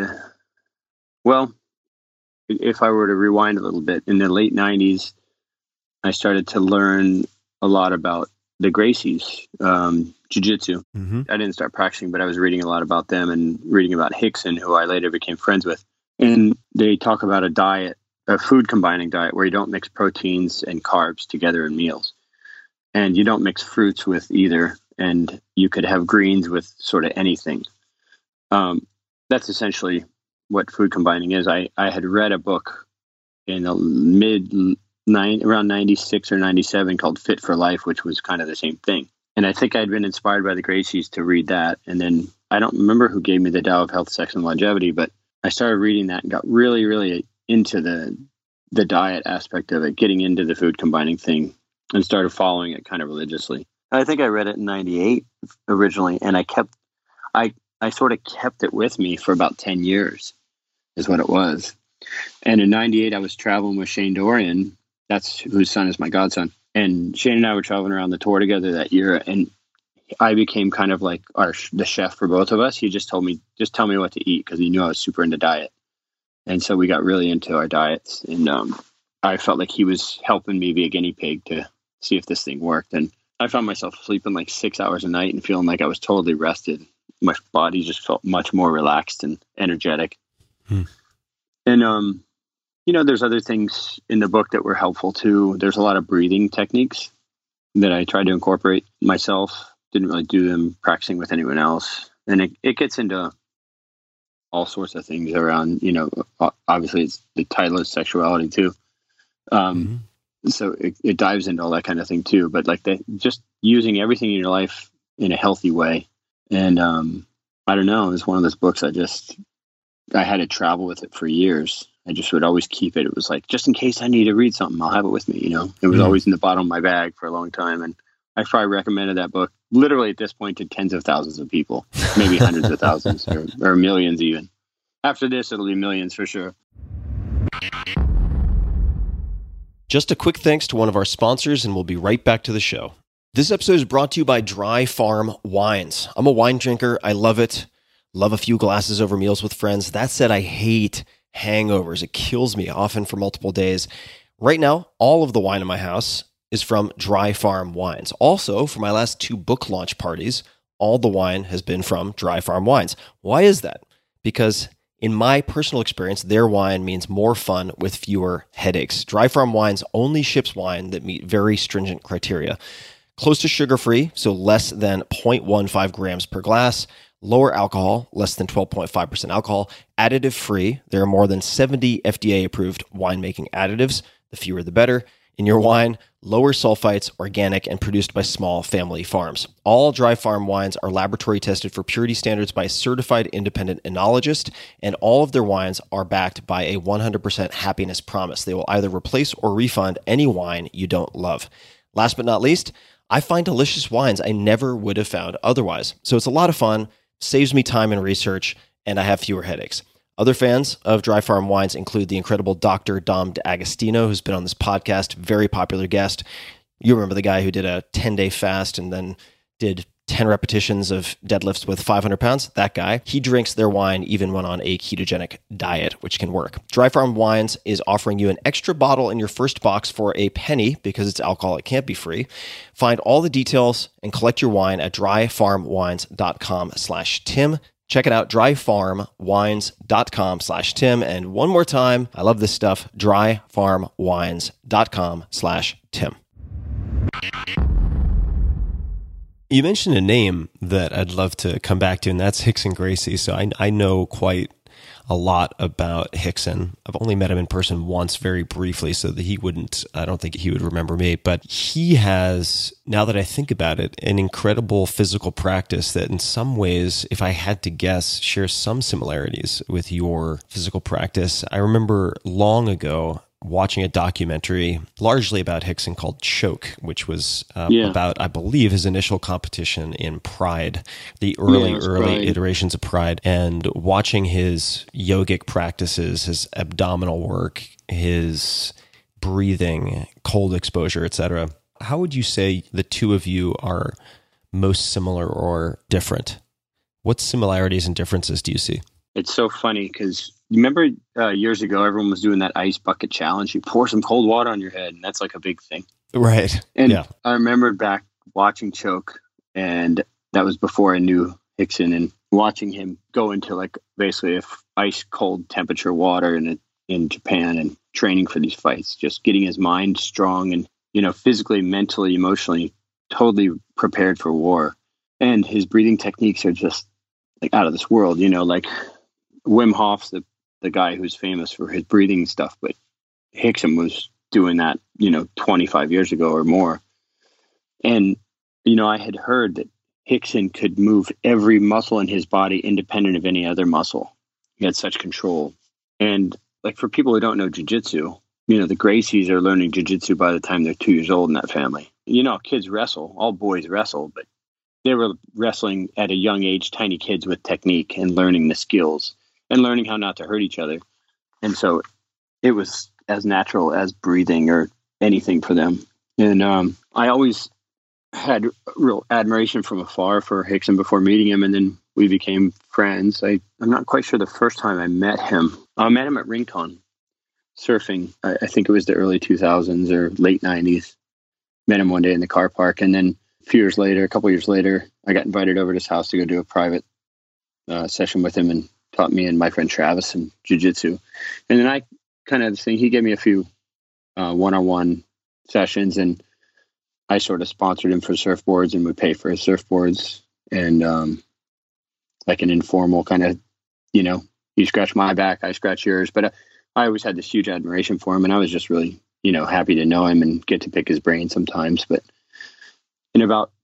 if I were to rewind a little bit, in the late 90s, I started to learn a lot about the Gracies, jiu-jitsu. Mm-hmm. I didn't start practicing, but I was reading a lot about them and reading about Hickson, who I later became friends with. And they talk about a food combining diet, where you don't mix proteins and carbs together in meals. And you don't mix fruits with either. And you could have greens with sort of anything. That's essentially what food combining is. I had read a book in the around 96 or 97 called Fit for Life, which was kind of the same thing. And I think I'd been inspired by the Gracies to read that. And then I don't remember who gave me the Tao of Health, Sex, and Longevity, but I started reading that and got really, really into the diet aspect of it, getting into the food combining thing, and started following it kind of religiously. I think I read it in 98 originally, and I sort of kept it with me for about 10 years is what it was. And in 98, I was traveling with Shane Dorian, that's whose son is my godson. And Shane and I were traveling around the tour together that year, and I became kind of like the chef for both of us. He just told me, just tell me what to eat, because he knew I was super into diet. And so we got really into our diets, and I felt like he was helping me be a guinea pig to see if this thing worked. And I found myself sleeping like 6 hours a night and feeling like I was totally rested. My body just felt much more relaxed and energetic. And, there's other things in the book that were helpful too. There's a lot of breathing techniques that I tried to incorporate myself. Didn't really do them practicing with anyone else. And it gets into all sorts of things around, obviously it's the title is sexuality too. So it dives into all that kind of thing too, but like just using everything in your life in a healthy way. And, I don't know, it's one of those books I had to travel with it for years. I just would always keep it. It was like, just in case I need to read something, I'll have it with me. It was always in the bottom of my bag for a long time. And I probably recommended that book literally at this point to tens of thousands of people, maybe hundreds of thousands or millions even. After this, it'll be millions for sure. Just a quick thanks to one of our sponsors, and we'll be right back to the show. This episode is brought to you by Dry Farm Wines. I'm a wine drinker. I love it. Love a few glasses over meals with friends. That said, I hate hangovers. It kills me, often for multiple days. Right now, all of the wine in my house is from Dry Farm Wines. Also, for my last 2 book launch parties, all the wine has been from Dry Farm Wines. Why is that? Because in my personal experience, their wine means more fun with fewer headaches. Dry Farm Wines only ships wine that meet very stringent criteria. Close to sugar-free, so less than 0.15 grams per glass. Lower alcohol, less than 12.5% alcohol. Additive-free. There are more than 70 FDA-approved winemaking additives. The fewer the better. In your wine, lower sulfites, organic, and produced by small family farms. All Dry Farm wines are laboratory tested for purity standards by a certified independent enologist, and all of their wines are backed by a 100% happiness promise. They will either replace or refund any wine you don't love. Last but not least, I find delicious wines I never would have found otherwise. So it's a lot of fun, saves me time and research, and I have fewer headaches. Other fans of Dry Farm Wines include the incredible Dr. Dom D'Agostino, who's been on this podcast, very popular guest. You remember the guy who did a 10-day fast and then did 10 repetitions of deadlifts with 500 pounds? That guy. He drinks their wine even when on a ketogenic diet, which can work. Dry Farm Wines is offering you an extra bottle in your first box for a penny because it's alcohol. It can't be free. Find all the details and collect your wine at dryfarmwines.com/Tim. Check it out, dryfarmwines.com/Tim. And one more time, I love this stuff, dryfarmwines.com/Tim. You mentioned a name that I'd love to come back to, and that's Rickson Gracie. So I know quite a lot about Rickson. I've only met him in person once, very briefly, so that I don't think he would remember me, but he has, now that I think about it, an incredible physical practice that in some ways, if I had to guess, shares some similarities with your physical practice. I remember long ago watching a documentary largely about Rickson called Choke, which was about, I believe, his initial competition in Pride, the early Pride. Iterations of Pride, and watching his yogic practices, his abdominal work, his breathing, cold exposure, etc. How would you say the two of you are most similar or different? What similarities and differences do you see? It's so funny because remember years ago, everyone was doing that ice bucket challenge. You pour some cold water on your head, and that's like a big thing. Right. And I remember back watching Choke, and that was before I knew Rickson, and watching him go into like basically ice cold temperature water in Japan and training for these fights, just getting his mind strong and, physically, mentally, emotionally, totally prepared for war. And his breathing techniques are just like out of this world, like Wim Hof's the guy who's famous for his breathing stuff, but Rickson was doing that, 25 years ago or more. And, I had heard that Rickson could move every muscle in his body independent of any other muscle. He had such control. And like for people who don't know jiu-jitsu, the Gracies are learning jiu-jitsu by the time they're 2 years old in that family. Kids wrestle, all boys wrestle, but they were wrestling at a young age, tiny kids with technique and learning the skills and learning how not to hurt each other. And so it was as natural as breathing or anything for them. And I always had real admiration from afar for Rickson before meeting him, and then we became friends. I'm not quite sure the first time I met him. I met him at Rincon surfing. I think it was the early 2000s or late 90s. Met him one day in the car park, and then a couple years later, I got invited over to his house to go do a private session with him, and taught me and my friend Travis some jiu-jitsu. And then I kind of he gave me a few one-on-one sessions, and I sort of sponsored him for surfboards and would pay for his surfboards, and like an informal kind of, you scratch my back, I scratch yours. But I always had this huge admiration for him, and I was just really, happy to know him and get to pick his brain sometimes. But in about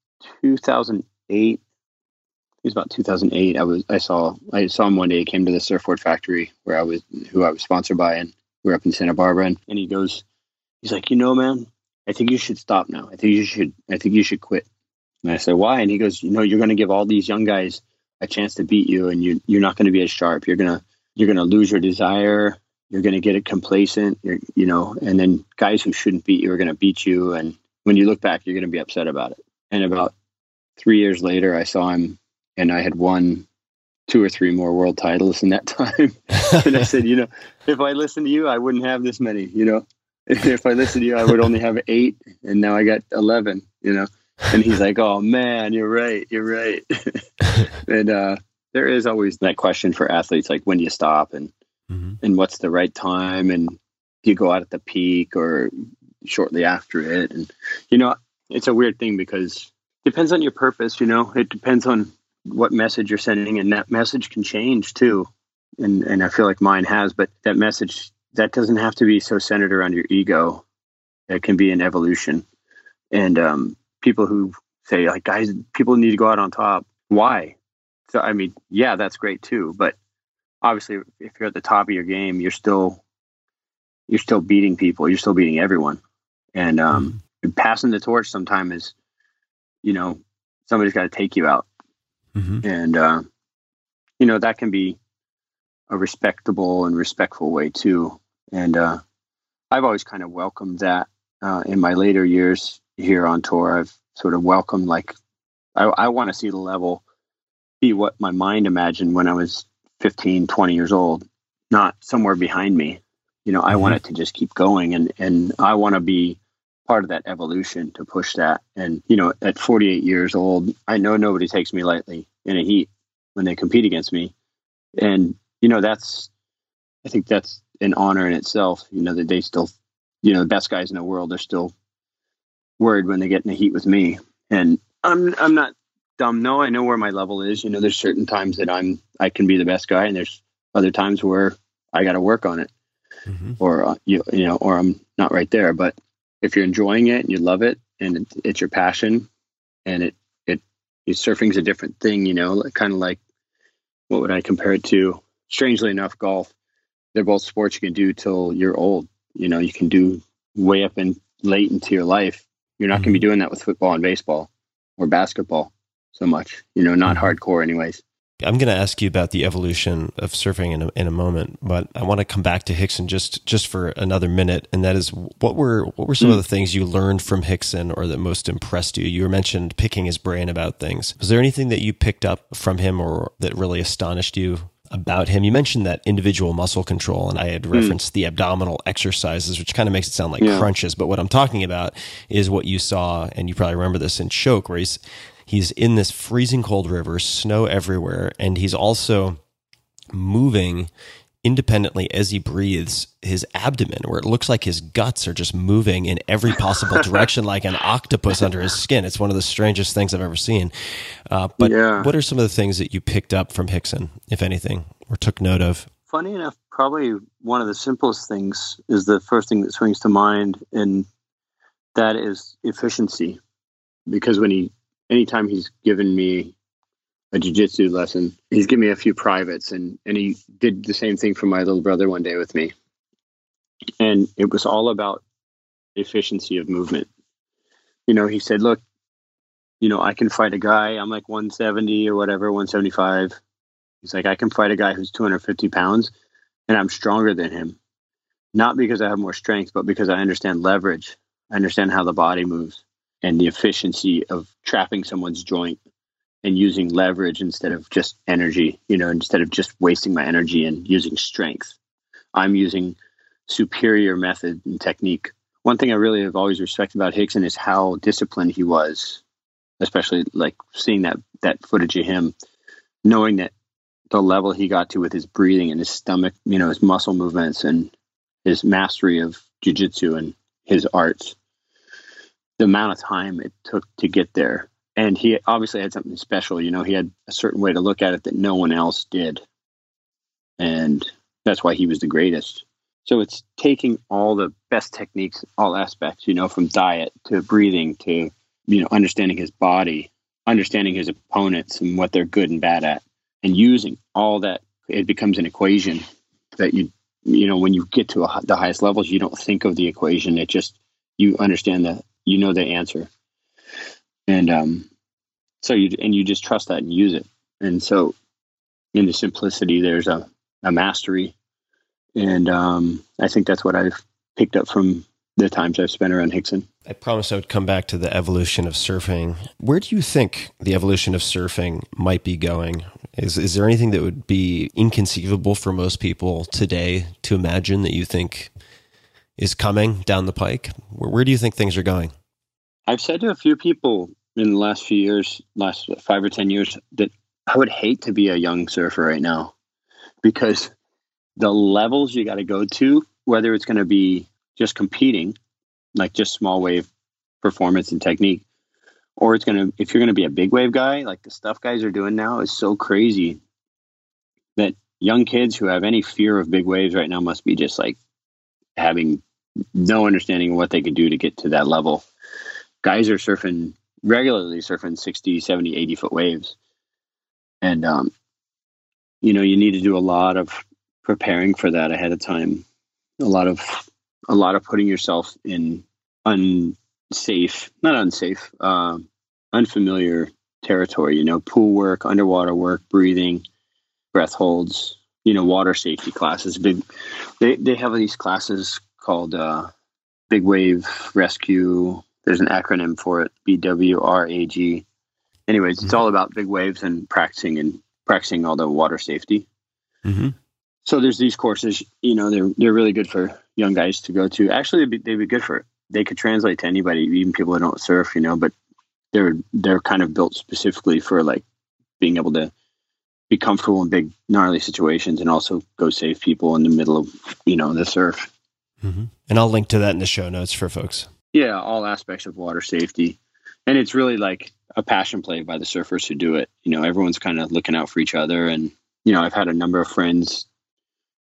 2008, it was about 2008. I saw him one day. He came to the surfboard factory who I was sponsored by, and we were up in Santa Barbara. And he's like, man, I think you should stop now. I think you should quit. And I said, why? And he goes, you're going to give all these young guys a chance to beat you, and you're not going to be as sharp. You're going to lose your desire. You're going to get it complacent. And then guys who shouldn't beat you are going to beat you. And when you look back, you're going to be upset about it. And about 3 years later, I saw him, and I had won 2 or 3 more world titles in that time. And I said, if I listened to you, I wouldn't have this many, If I listened to you, I would only have 8, and now I got 11, And he's like, oh, man, you're right. And there is always that question for athletes, like, when do you stop, and what's the right time, and do you go out at the peak or shortly after it? And, it's a weird thing because it depends on your purpose, it depends on what message you're sending, and that message can change too. And I feel like mine has, but that message, that doesn't have to be so centered around your ego. It can be an evolution. And people who say, like, guys, people need to go out on top. Why? So, I mean, yeah, that's great too. But obviously, if you're at the top of your game, you're still beating people. You're still beating everyone. And passing the torch sometimes is, somebody's got to take you out. And, that can be a respectable and respectful way too. And I've always kind of welcomed that. In my later years here on tour, I've sort of welcomed, like, I want to see the level be what my mind imagined when I was 15, 20 years old, not somewhere behind me. I want it to just keep going, and I want to be part of that evolution to push that. And, at 48 years old, I know nobody takes me lightly in a heat when they compete against me. And, I think that's an honor in itself, that they still, the best guys in the world are still worried when they get in a heat with me. And I'm not dumb. No, I know where my level is. There's certain times that I can be the best guy, and there's other times where I got to work on it, or or I'm not right there. But if you're enjoying it and you love it and it's your passion, and surfing's a different thing, kind of like, what would I compare it to? Strangely enough, golf. They're both sports you can do till you're old. You can do way up and late into your life. You're not going to be doing that with football and baseball or basketball so much, not hardcore anyways. I'm going to ask you about the evolution of surfing in a moment, but I want to come back to Rickson just for another minute, and that is, what were some of the things you learned from Rickson or that most impressed you? You mentioned picking his brain about things. Was there anything that you picked up from him or that really astonished you about him? You mentioned that individual muscle control, and I had referenced the abdominal exercises, which kind of makes it sound like crunches, but what I'm talking about is what you saw, and you probably remember this in Choke, where he's in this freezing cold river, snow everywhere, and he's also moving independently as he breathes his abdomen, where it looks like his guts are just moving in every possible direction like an octopus under his skin. It's one of the strangest things I've ever seen. But what are some of the things that you picked up from Rickson, if anything, or took note of? Funny enough, probably one of the simplest things is the first thing that swings to mind, and that is efficiency. Because anytime he's given me a jiu-jitsu lesson, he's given me a few privates, and he did the same thing for my little brother one day with me. And it was all about efficiency of movement. He said, look, I can fight a guy, I'm like 170 or whatever, 175. He's like, I can fight a guy who's 250 pounds and I'm stronger than him. Not because I have more strength, but because I understand leverage. I understand how the body moves and the efficiency of trapping someone's joint and using leverage instead of just energy, instead of just wasting my energy and using strength. I'm using superior method and technique. One thing I really have always respected about Rickson is how disciplined he was, especially like seeing that footage of him, knowing that the level he got to with his breathing and his stomach, his muscle movements and his mastery of jiu-jitsu and his arts, the amount of time it took to get there. And he obviously had something special. He had a certain way to look at it that no one else did. And that's why he was the greatest. So it's taking all the best techniques, all aspects, from diet to breathing to, understanding his body, understanding his opponents and what they're good and bad at, and using all that. It becomes an equation that when you get to the highest levels, you don't think of the equation. It just, you understand the answer. And so you just trust that and use it. And so in the simplicity, there's a mastery. And I think that's what I've picked up from the times I've spent around Rickson. I promised I would come back to the evolution of surfing. Where do you think the evolution of surfing might be going? Is there anything that would be inconceivable for most people today to imagine that you think is coming down the pike? Where do you think things are going? I've said to a few people in the last few years, last 5 or 10 years, that I would hate to be a young surfer right now, because the levels you got to go to, whether it's going to be just competing, like just small wave performance and technique, or if you're going to be a big wave guy, like the stuff guys are doing now is so crazy that young kids who have any fear of big waves right now must be just like having no understanding of what they could do to get to that level. Guys are regularly surfing 60, 70, 80 foot waves. And, you need to do a lot of preparing for that ahead of time. A lot of putting yourself in unfamiliar territory, pool work, underwater work, breathing, breath holds, water safety classes. They have these classes called Big Wave Rescue. There's an acronym for it, BWRAG. Anyways, it's all about big waves and practicing all the water safety. Mm-hmm. So there's these courses, they're really good for young guys to go to. Actually, they'd be good for it. They could translate to anybody, even people who don't surf, but they're kind of built specifically for like being able to be comfortable in big gnarly situations and also go save people in the middle of, the surf. Mm-hmm. And I'll link to that in the show notes for folks. Yeah, all aspects of water safety. And it's really like a passion play by the surfers who do it. Everyone's kind of looking out for each other. And, I've had a number of friends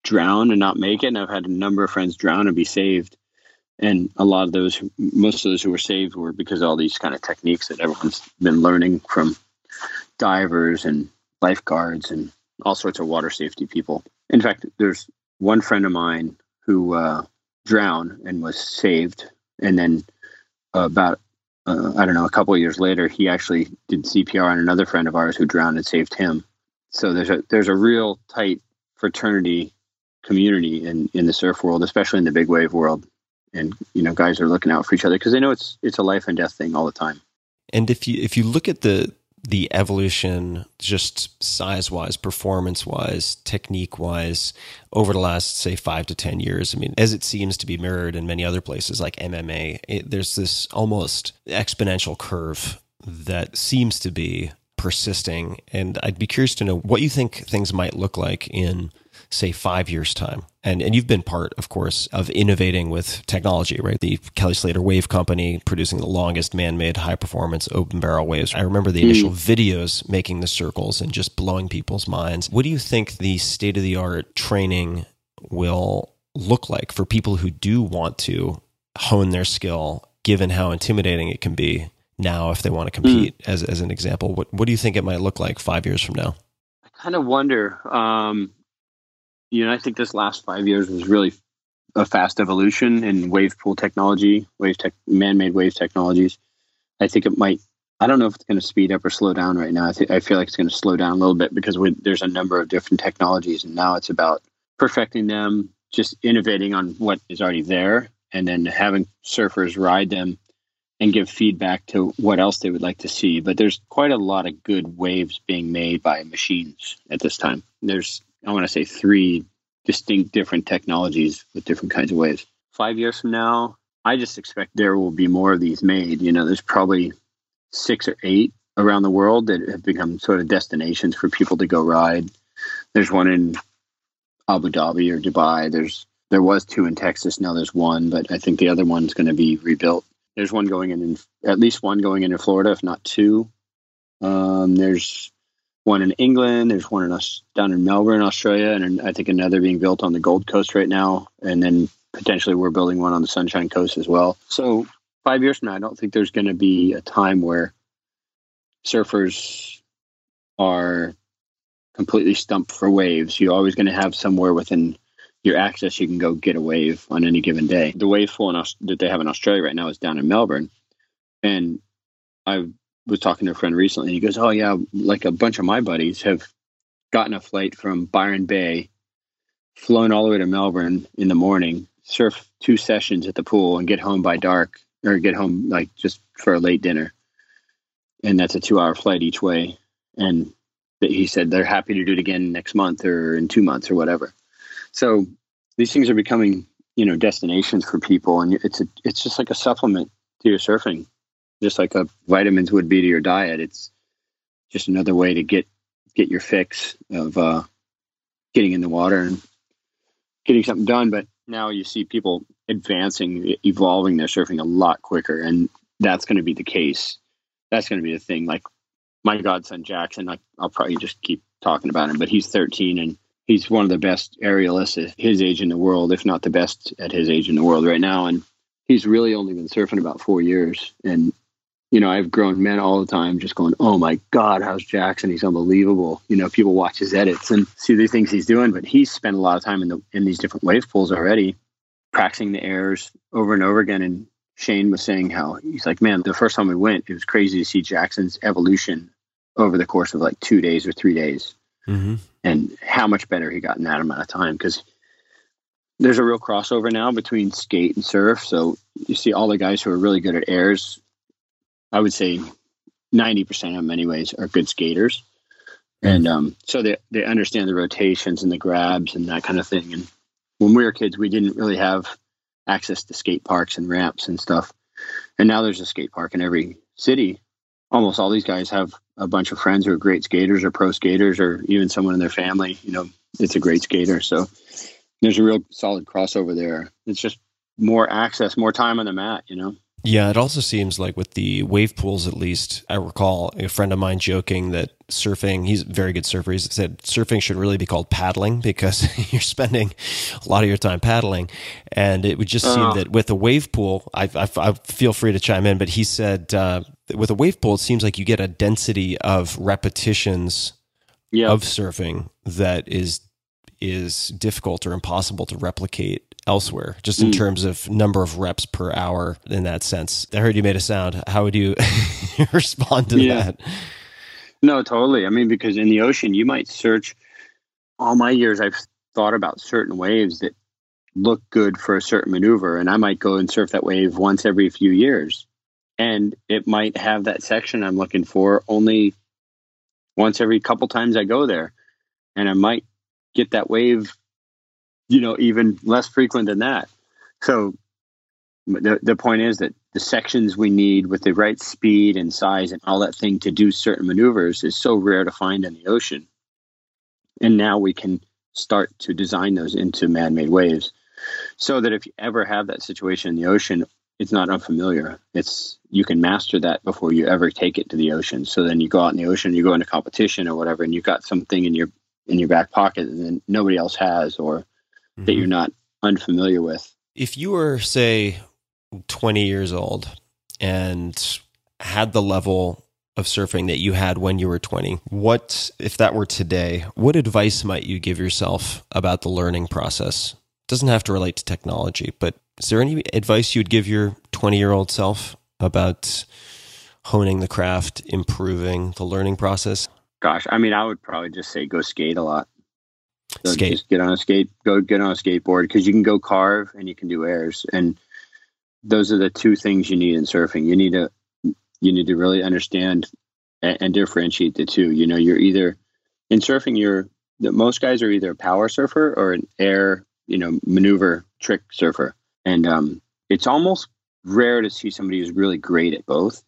drown and not make it. And I've had a number of friends drown and be saved. And most of those who were saved were because of all these kind of techniques that everyone's been learning from divers and lifeguards and all sorts of water safety people. In fact, there's one friend of mine who drowned and was saved. And then about, a couple of years later, he actually did CPR on another friend of ours who drowned and saved him. So there's a real tight fraternity community in the surf world, especially in the big wave world. And, guys are looking out for each other because they know it's a life and death thing all the time. And if you look at the evolution, just size-wise, performance-wise, technique-wise, over the last, say, 5 to 10 years, I mean, as it seems to be mirrored in many other places like MMA, there's this almost exponential curve that seems to be persisting. And I'd be curious to know what you think things might look like in, say, 5 years' time. And you've been part, of course, of innovating with technology, right? The Kelly Slater Wave Company producing the longest man-made high-performance open barrel waves. I remember the initial videos making the circles and just blowing people's minds. What do you think the state-of-the-art training will look like for people who do want to hone their skill, given how intimidating it can be now if they want to compete, as an example? What do you think it might look like 5 years from now? I kind of wonder. I think this last 5 years was really a fast evolution in wave pool technology, man-made wave technologies. I think it might, I don't know if it's going to speed up or slow down right now. I feel like it's going to slow down a little bit because there's a number of different technologies, and now it's about perfecting them, just innovating on what is already there, and then having surfers ride them and give feedback to what else they would like to see. But there's quite a lot of good waves being made by machines at this time. There's, I want to say, 3 distinct different technologies with different kinds of waves. 5 years from now, I just expect there will be more of these made. There's probably 6 or 8 around the world that have become sort of destinations for people to go ride. There's one in Abu Dhabi or Dubai. There was 2 in Texas. Now there's 1, but I think the other one's going to be rebuilt. There's one going in, at least one going into Florida, if not 2. There's one in England. There's one down in Melbourne, Australia, and I think another being built on the Gold Coast right now. And then potentially we're building one on the Sunshine Coast as well. So 5 years from now, I don't think there's going to be a time where surfers are completely stumped for waves. You're always going to have somewhere within your access you can go get a wave on any given day. The wave pool that they have in Australia right now is down in Melbourne. And I was talking to a friend recently, and he goes, oh yeah, like a bunch of my buddies have gotten a flight from Byron Bay, flown all the way to Melbourne in the morning, surf 2 sessions at the pool, and get home by dark, or get home like just for a late dinner. And that's a 2-hour flight each way. And he said they're happy to do it again next month or in 2 months or whatever. So these things are becoming, destinations for people, and it's just like a supplement to your surfing, just like vitamins would be to your diet. It's just another way to get your fix of getting in the water and getting something done. But now you see people advancing, evolving their surfing a lot quicker, and that's going to be the case. That's going to be the thing. Like my godson Jackson, I'll probably just keep talking about him, but he's 13 and he's one of the best aerialists at his age in the world, if not the best at his age in the world right now. And he's really only been surfing about 4 years. And, I've grown men all the time just going, oh my God, how's Jackson? He's unbelievable. People watch his edits and see the things he's doing, but he's spent a lot of time in these different wave pools already, practicing the airs over and over again. And Shane was saying how he's like, man, the first time we went, it was crazy to see Jackson's evolution over the course of like 2 days or 3 days. Mm-hmm. And how much better he got in that amount of time, because there's a real crossover now between skate and surf. So you see all the guys who are really good at airs, I would say 90% of them anyways are good skaters. And so they understand the rotations and the grabs and that kind of thing. And when we were kids, we didn't really have access to skate parks and ramps and stuff. And now there's a skate park in every city. Almost all these guys have a bunch of friends who are great skaters or pro skaters, or even someone in their family, it's a great skater. So there's a real solid crossover there. It's just more access, more time on the mat, Yeah, it also seems like with the wave pools, at least, I recall a friend of mine joking that surfing, he's a very good surfer, he said surfing should really be called paddling because you're spending a lot of your time paddling. And it would just seem that with a wave pool, I feel free to chime in, but he said with a wave pool, it seems like you get a density of repetitions of surfing that is difficult or impossible to replicate elsewhere, just in terms of number of reps per hour in that sense. I heard you made a sound. How would you respond to that? No, totally. I mean, because in the ocean, you might search. All my years, I've thought about certain waves that look good for a certain maneuver, and I might go and surf that wave once every few years. And it might have that section I'm looking for only once every couple times I go there. And I might get that wave, even less frequent than that. So the point is that the sections we need with the right speed and size and all that thing to do certain maneuvers is so rare to find in the ocean. And now we can start to design those into man-made waves so that if you ever have that situation in the ocean, it's not unfamiliar. You can master that before you ever take it to the ocean. So then you go out in the ocean, you go into competition or whatever, and you've got something in your back pocket that nobody else has or that you're not unfamiliar with. If you were, say, 20 years old and had the level of surfing that you had when you were 20, what, if that were today, what advice might you give yourself about the learning process? It doesn't have to relate to technology, but is there any advice you'd give your 20-year-old self about honing the craft, improving the learning process? Gosh, I mean, I would probably just say go skate a lot. So skate. Just get on a skateboard because you can go carve and you can do airs, and those are the two things you need in surfing. You need to really understand and differentiate the two. You're either in surfing. Most guys are either a power surfer or an air, maneuver trick surfer, and it's almost rare to see somebody who's really great at both.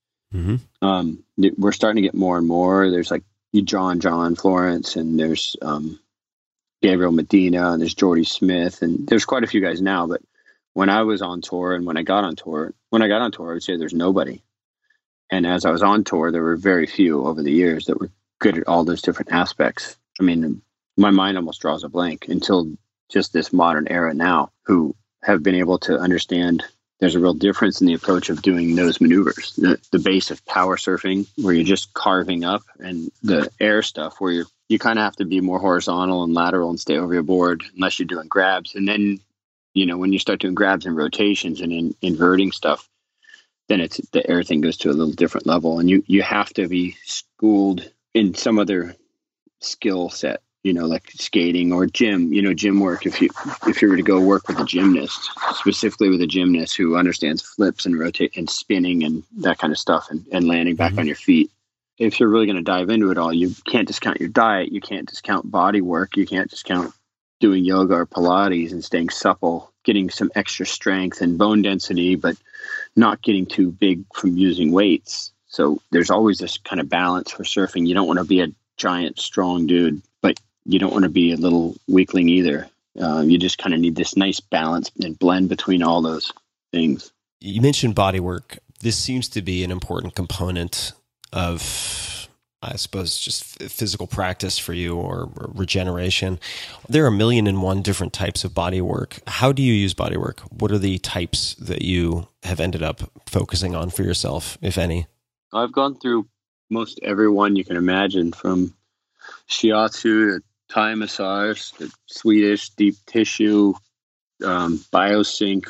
We're starting to get more and more. There's like John Florence, and there's Gabriel Medina, and there's Jordy Smith, and there's quite a few guys now. But when I was on tour and when I got on tour, I would say there's nobody. And as I was on tour, there were very few over the years that were good at all those different aspects. I mean, my mind almost draws a blank until just this modern era now, who have been able to understand there's a real difference in the approach of doing those maneuvers. The base of power surfing, where you're just carving up, and the air stuff, where you kind of have to be more horizontal and lateral and stay over your board unless you're doing grabs. And then, when you start doing grabs and rotations and inverting stuff, then the air thing goes to a little different level. And you have to be schooled in some other skill set, like skating or gym work. If you were to go work with a gymnast, specifically with a gymnast who understands flips and rotate and spinning and that kind of stuff and landing back on your feet. If you're really going to dive into it all, you can't discount your diet. You can't discount body work. You can't discount doing yoga or Pilates and staying supple, getting some extra strength and bone density, but not getting too big from using weights. So there's always this kind of balance for surfing. You don't want to be a giant, strong dude, but you don't want to be a little weakling either. You just kind of need this nice balance and blend between all those things. You mentioned body work. This seems to be an important component of, I suppose, just physical practice for you or regeneration. There are 1,000,001 different types of body work. How do you use body work? What are the types that you have ended up focusing on for yourself, if any? I've gone through most every one you can imagine, from shiatsu to Thai massage to Swedish deep tissue, biosync.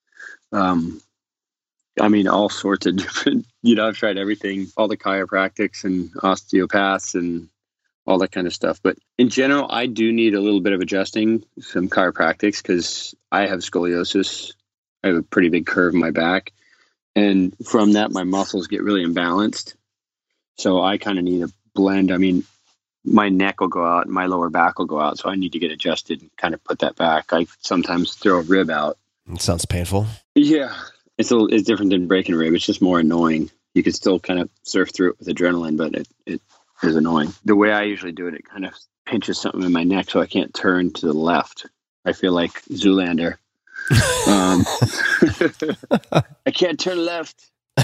All sorts of different, I've tried everything, all the chiropractics and osteopaths and all that kind of stuff. But in general, I do need a little bit of adjusting, some chiropractics, because I have scoliosis. I have a pretty big curve in my back. And from that, my muscles get really imbalanced. So I kind of need a blend. I mean, my neck will go out and my lower back will go out. So I need to get adjusted and kind of put that back. I sometimes throw a rib out. It sounds painful. Yeah. It's different than breaking a rib. It's just more annoying. You can still kind of surf through it with adrenaline, but it is annoying. The way I usually do it, it kind of pinches something in my neck so I can't turn to the left. I feel like Zoolander. I can't turn left.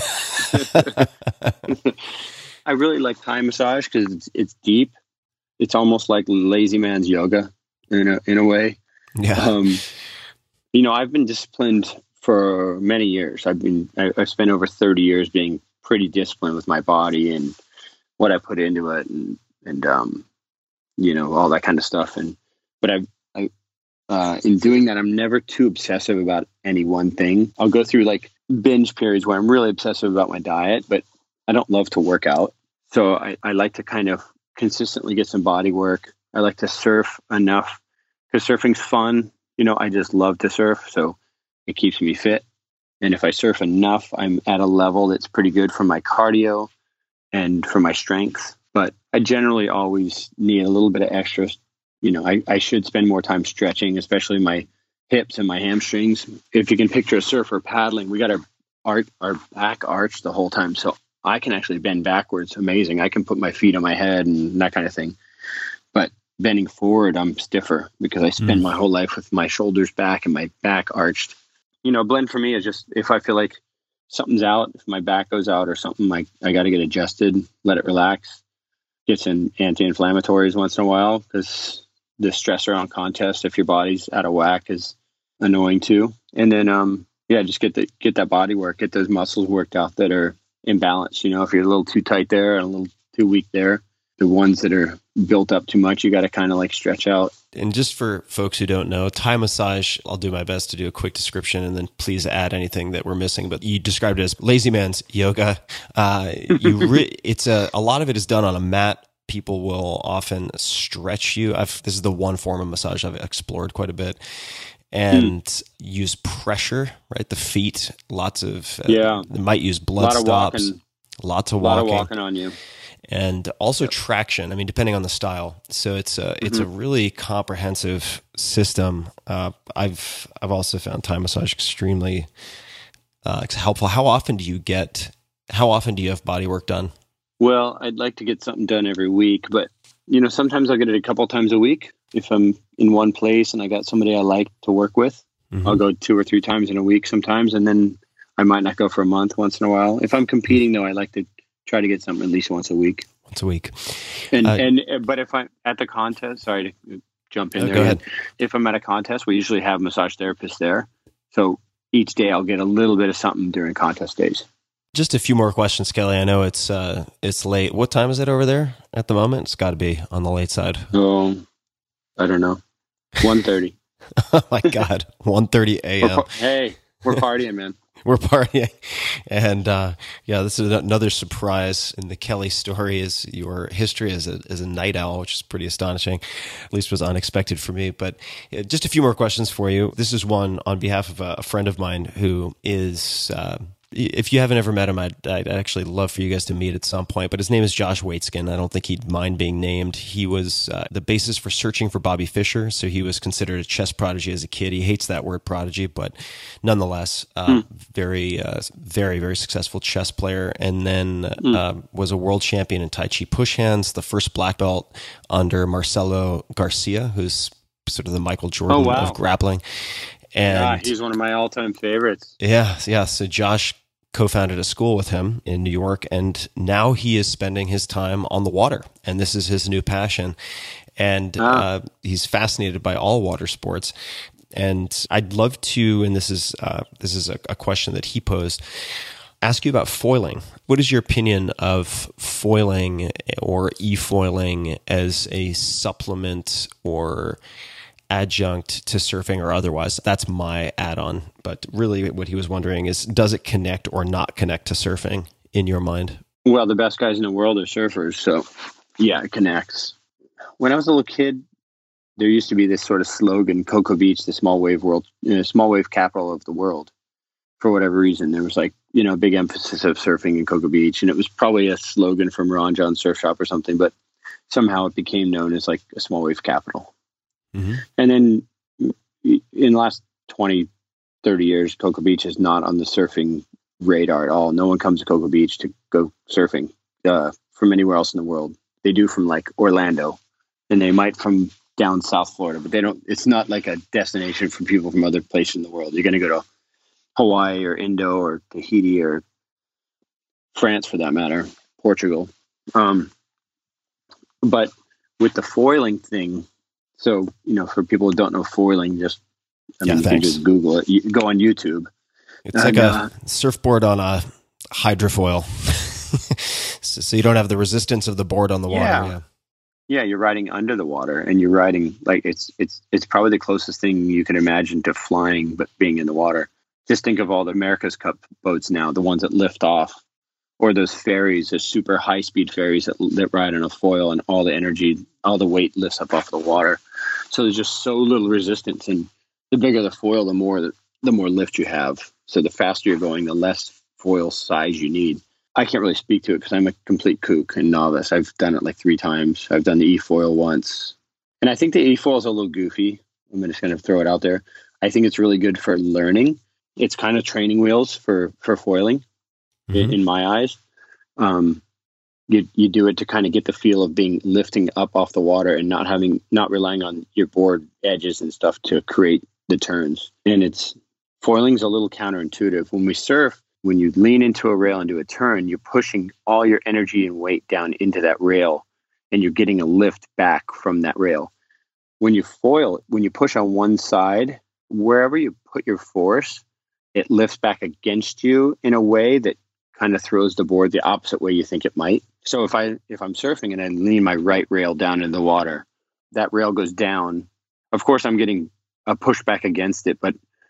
I really like Thai massage because it's deep. It's almost like lazy man's yoga in a way. Yeah. I've been disciplined for many years. I've spent over 30 years being pretty disciplined with my body and what I put into it, and all that kind of stuff. But in doing that, I'm never too obsessive about any one thing. I'll go through like binge periods where I'm really obsessive about my diet, but I don't love to work out. So I like to kind of consistently get some body work. I like to surf enough because surfing's fun. I just love to surf. So it keeps me fit. And if I surf enough, I'm at a level that's pretty good for my cardio and for my strength. But I generally always need a little bit of extra. I should spend more time stretching, especially my hips and my hamstrings. If you can picture a surfer paddling, we got our back arched the whole time. So I can actually bend backwards. Amazing. I can put my feet on my head and that kind of thing. But bending forward, I'm stiffer because I spend my whole life with my shoulders back and my back arched. A blend for me is just if I feel like something's out, if my back goes out or something, I got to get adjusted, let it relax, get some anti-inflammatories once in a while because the stress around contest, if your body's out of whack, is annoying too. And then, just get that body work, get those muscles worked out that are imbalanced. If you're a little too tight there and a little too weak there, the ones that are built up too much, you got to kind of like stretch out. And just for folks who don't know, Thai massage, I'll do my best to do a quick description and then please add anything that we're missing. But you described it as lazy man's yoga. It's a lot of it is done on a mat. People will often stretch you. This is the one form of massage I've explored quite a bit. And use pressure, right? The feet, lots of, they might use blood stops, lots of walking on you. And also traction. I mean, depending on the style. So it's a really comprehensive system. I've also found Thai massage extremely helpful. How often do you have body work done? Well, I'd like to get something done every week, but sometimes I'll get it a couple times a week. If I'm in one place and I got somebody I like to work with, I'll go 2 or 3 times in a week sometimes, and then I might not go for a month once in a while. If I'm competing, though, I like to try to get something at least once a week. But if I'm at the contest, sorry to jump in there. Go ahead. If I'm at a contest, we usually have massage therapists there. So each day I'll get a little bit of something during contest days. Just a few more questions, Kelly. I know it's late. What time is it over there at the moment? It's got to be on the late side. Oh, I don't know. 1:30. Oh my God. 1:30 a.m. Hey, we're partying, man. We're partying. And this is another surprise in the Kelly story is your history as a night owl, which is pretty astonishing. At least was unexpected for me. But just a few more questions for you. This is one on behalf of a friend of mine who is... if you haven't ever met him, I'd actually love for you guys to meet at some point. But his name is Josh Waitzkin. I don't think he'd mind being named. He was the basis for searching for Bobby Fischer. So he was considered a chess prodigy as a kid. He hates that word prodigy, but nonetheless, very, very successful chess player. And then was a world champion in Tai Chi push hands, the first black belt under Marcelo Garcia, who's sort of the Michael Jordan of grappling. And he's one of my all-time favorites. Yeah. So Josh co-founded a school with him in New York, and now he is spending his time on the water, and this is his new passion. And he's fascinated by all water sports. And I'd love to, and this is a question that he posed, ask you about foiling. What is your opinion of foiling or e-foiling as a supplement or adjunct to surfing or otherwise? That's my add-on. But really what he was wondering is, does it connect or not connect to surfing in your mind? Well, the best guys in the world are surfers. So yeah, it connects. When I was a little kid, there used to be this sort of slogan, Cocoa Beach, the small wave capital of the world. For whatever reason, there was a big emphasis of surfing in Cocoa Beach. And it was probably a slogan from Ron John Surf Shop or something, but somehow it became known as like a small wave capital. Mm-hmm. And then in the last 20, 30 years, Cocoa Beach is not on the surfing radar at all. No one comes to Cocoa Beach to go surfing from anywhere else in the world. They do from like Orlando, and they might from down South Florida, but it's not like a destination for people from other places in the world. You're going to go to Hawaii or Indo or Tahiti or France for that matter, Portugal. But with the foiling thing, so, for people who don't know foiling, you can just Google it. You go on YouTube. It's like a surfboard on a hydrofoil. So you don't have the resistance of the board on the water. Yeah, you're riding under the water, and you're riding like it's probably the closest thing you can imagine to flying, but being in the water. Just think of all the America's Cup boats now, the ones that lift off, or those ferries, those super high speed ferries that ride on a foil, and all the energy, all the weight lifts up off the water. So there's just so little resistance, and the bigger the foil, the more lift you have. So the faster you're going, the less foil size you need. I can't really speak to it because I'm a complete kook and novice. I've done it like 3 times. I've done the E-foil once. And I think the E-foil is a little goofy. I'm just going to throw it out there. I think it's really good for learning. It's kind of training wheels for foiling, in my eyes. You do it to kind of get the feel of lifting up off the water and not relying on your board edges and stuff to create the turns. And foiling's a little counterintuitive. When we surf, when you lean into a rail and do a turn, you're pushing all your energy and weight down into that rail, and you're getting a lift back from that rail. When you foil, when you push on one side, wherever you put your force, it lifts back against you in a way that kind of throws the board the opposite way you think it might. So if I'm surfing and I lean my right rail down into the water, that rail goes down. Of course, I'm getting a pushback against it, but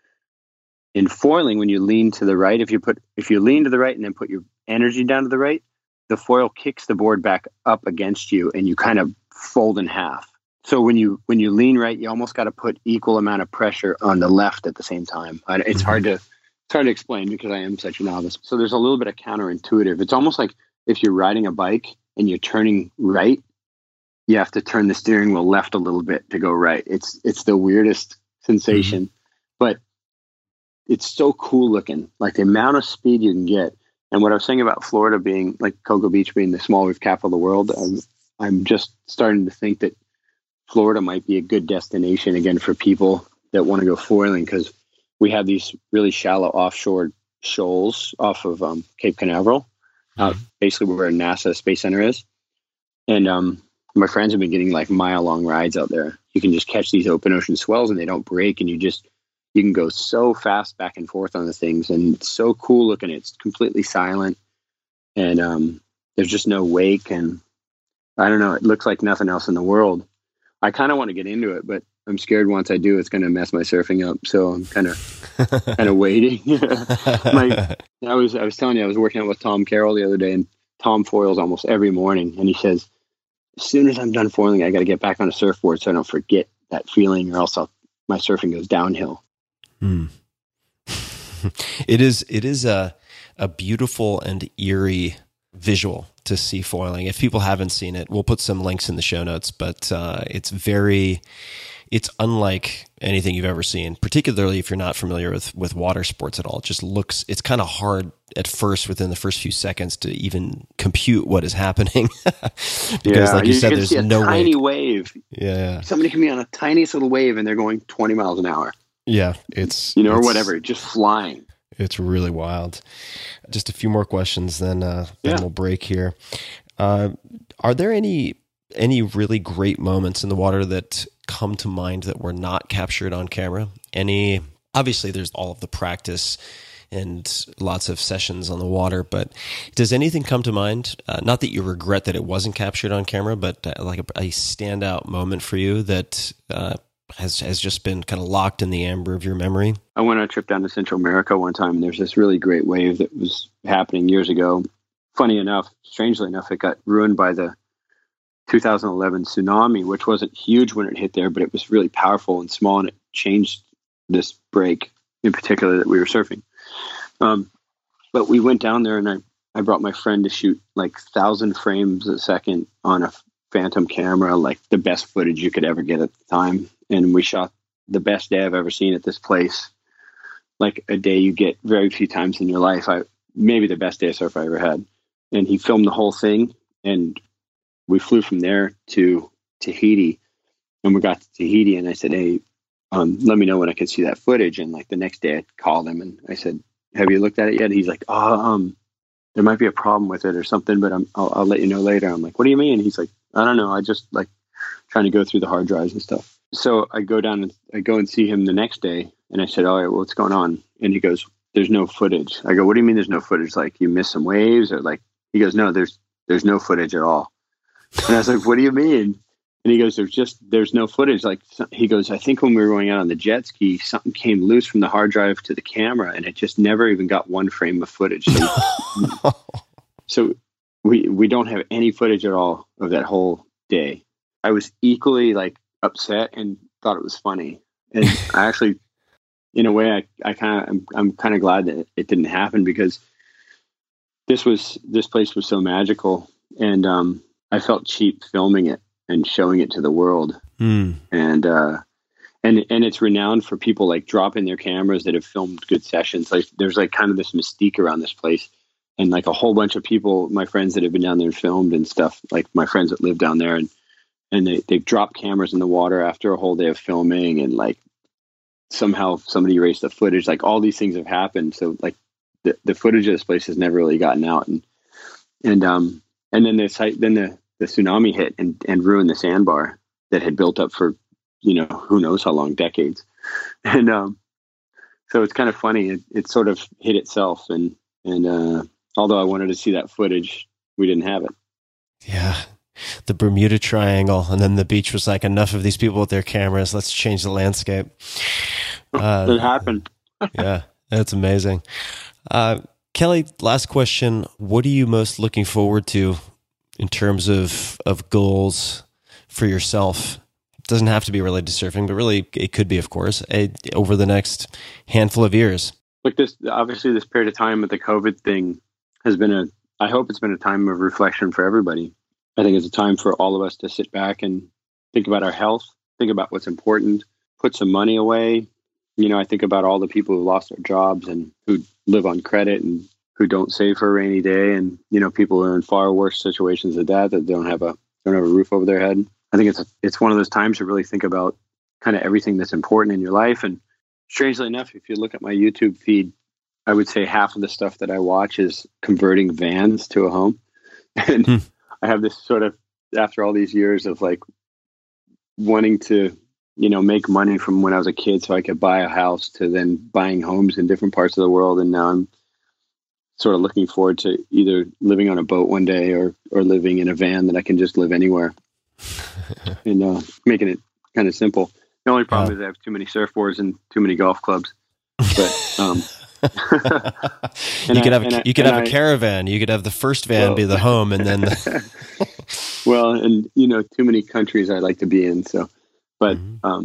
in foiling, when you lean to the right, if you lean to the right and then put your energy down to the right, the foil kicks the board back up against you, and you kind of fold in half. So when you lean right, you almost got to put equal amount of pressure on the left at the same time. It's hard to explain because I am such a novice. So there's a little bit of counterintuitive. It's almost like if you're riding a bike and you're turning right, you have to turn the steering wheel left a little bit to go right. It's the weirdest sensation, but it's so cool looking, like the amount of speed you can get. And what I was saying about Florida being like Cocoa Beach being the small reef capital of the world, I'm just starting to think that Florida might be a good destination again for people that want to go foiling, because we have these really shallow offshore shoals off of Cape Canaveral, basically where NASA Space Center is. And my friends have been getting like mile-long rides out there. You can just catch these open ocean swells and they don't break, and you can go so fast back and forth on the things, and it's so cool looking. It's completely silent, and there's just no wake, and I don't know, it looks like nothing else in the world. I kind of want to get into it, but I'm scared once I do, it's going to mess my surfing up. So I'm kind of waiting. I was telling you, I was working out with Tom Carroll the other day, and Tom foils almost every morning, and he says, as soon as I'm done foiling, I got to get back on a surfboard so I don't forget that feeling, or else my surfing goes downhill. It is a beautiful and eerie visual to see foiling. If people haven't seen it, we'll put some links in the show notes, but it's unlike anything you've ever seen, particularly if you're not familiar with water sports at all. It just it's kind of hard at first within the first few seconds to even compute what is happening. Because like you said, there's no tiny wave. Yeah. Somebody can be on a tiniest little wave and they're going 20 miles an hour. Yeah. It's or whatever, just flying. It's really wild. Just a few more questions, then we'll break here. Are there any really great moments in the water that come to mind that were not captured on camera? Obviously there's all of the practice and lots of sessions on the water, but does anything come to mind? Not that you regret that it wasn't captured on camera, but like a standout moment for you that has just been kind of locked in the amber of your memory? I went on a trip down to Central America one time, and there's this really great wave that was happening years ago. Funny enough, strangely enough, it got ruined by the 2011 tsunami, which wasn't huge when it hit there, but it was really powerful and small, and it changed this break in particular that we were surfing. But we went down there, and I brought my friend to shoot like 1,000 frames a second on a Phantom camera, like the best footage you could ever get at the time. And we shot the best day I've ever seen at this place, like a day you get very few times in your life. Maybe the best day of surf I ever had. And he filmed the whole thing, and we flew from there to Tahiti. and we got to Tahiti, and I said, hey, let me know when I can see that footage. And like the next day I called him and I said, have you looked at it yet? He's like, there might be a problem with it or something, but I'll let you know later. I'm like, what do you mean? He's like, I don't know. I just like trying to go through the hard drives and stuff. So I go and see him the next day, and I said, all right, well, what's going on? And he goes, there's no footage. I go, what do you mean there's no footage? Like you missed some waves, or like, he goes, no, there's no footage at all. And I was like, what do you mean? And he goes, there's no footage. Like, he goes, I think when we were going out on the jet ski, something came loose from the hard drive to the camera, and it just never even got one frame of footage. So we don't have any footage at all of that whole day. I was equally like upset and thought it was funny. And I actually, in a way, I'm kind of glad that it didn't happen, because this place was so magical, and I felt cheap filming it and showing it to the world. And it's renowned for people like dropping their cameras that have filmed good sessions. Like there's like kind of this mystique around this place, and like a whole bunch of people, my friends that have been down there and filmed and stuff, like my friends that live down there, and they've dropped cameras in the water after a whole day of filming, and like somehow somebody erased the footage. Like all these things have happened. So like the footage of this place has never really gotten out. And then the tsunami hit and ruined the sandbar that had built up for, who knows how long, decades. And so it's kind of funny. It sort of hit itself. And although I wanted to see that footage, we didn't have it. Yeah. The Bermuda Triangle. And then the beach was like, enough of these people with their cameras. Let's change the landscape. It happened. Yeah. That's amazing. Kelly, last question. What are you most looking forward to in terms of goals for yourself? It doesn't have to be related to surfing, but really it could be, of course, over the next handful of years. Like this period of time with the COVID thing has been I hope it's been a time of reflection for everybody. I think it's a time for all of us to sit back and think about our health, think about what's important, put some money away. I think about all the people who lost their jobs and who live on credit and who don't save for a rainy day, and people who are in far worse situations than that don't have a roof over their head. I think it's one of those times to really think about kind of everything that's important in your life. And strangely enough, if you look at my YouTube feed, I would say half of the stuff that I watch is converting vans to a home. And I have this sort of, after all these years of like wanting to make money from when I was a kid so I could buy a house, to then buying homes in different parts of the world, and now I'm sort of looking forward to either living on a boat one day or living in a van that I can just live anywhere. And making it kind of simple. The only problem is I have too many surfboards and too many golf clubs. But you could have a caravan. You could have the first van be the home, and then well, and too many countries I'd like to be in. So, but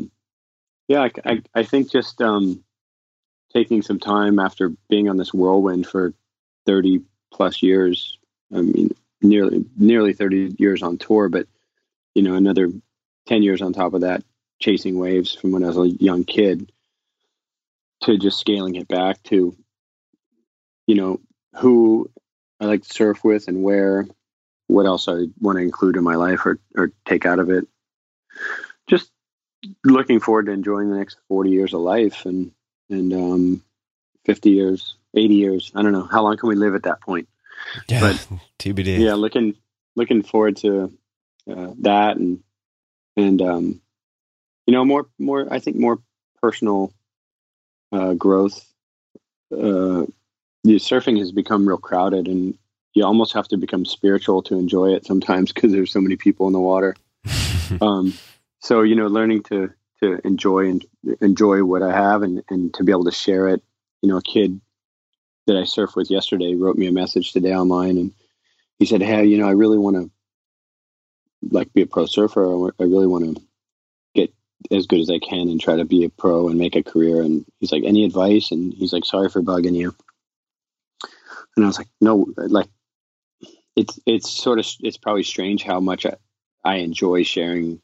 I think just taking some time after being on this whirlwind for 30 plus years. I mean, nearly 30 years on tour, but another 10 years on top of that, chasing waves from when I was a young kid, to just scaling it back to, who I like to surf with and where, what else I want to include in my life or take out of it. Just looking forward to enjoying the next 40 years of life and 50 years, 80 years. I don't know. How long can we live at that point? Yeah, but TBD. Yeah, looking forward to that and more I think more personal growth. Surfing has become real crowded, and you almost have to become spiritual to enjoy it sometimes, because there's so many people in the water. So learning to enjoy what I have and to be able to share it. A kid that I surfed with yesterday wrote me a message today online, and he said, hey, I really want to be a pro surfer. I really want to get as good as I can and try to be a pro and make a career. And he's like, any advice? And he's like, sorry for bugging you. And I was like, no, it's probably strange how much I enjoy sharing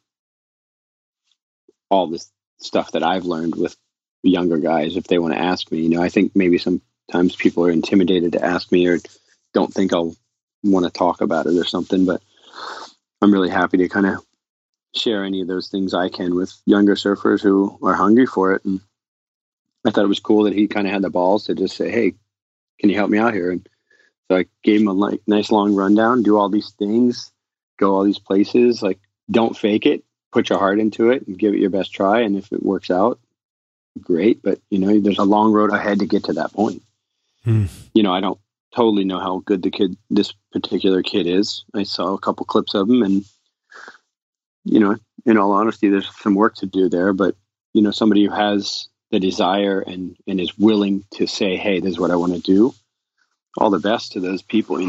all this stuff that I've learned with younger guys if they want to ask me. I think maybe sometimes people are intimidated to ask me or don't think I'll want to talk about it or something, but I'm really happy to kind of share any of those things I can with younger surfers who are hungry for it. And I thought it was cool that he kind of had the balls to just say, hey, can you help me out here? And so I gave him a nice long rundown, do all these things, go all these places, like don't fake it, put your heart into it and give it your best try. And if it works out, great. But, there's a long road ahead to get to that point. I don't totally know how good this particular kid is. I saw a couple clips of him and, in all honesty, there's some work to do there, but, somebody who has the desire and is willing to say, hey, this is what I want to do. All the best to those people,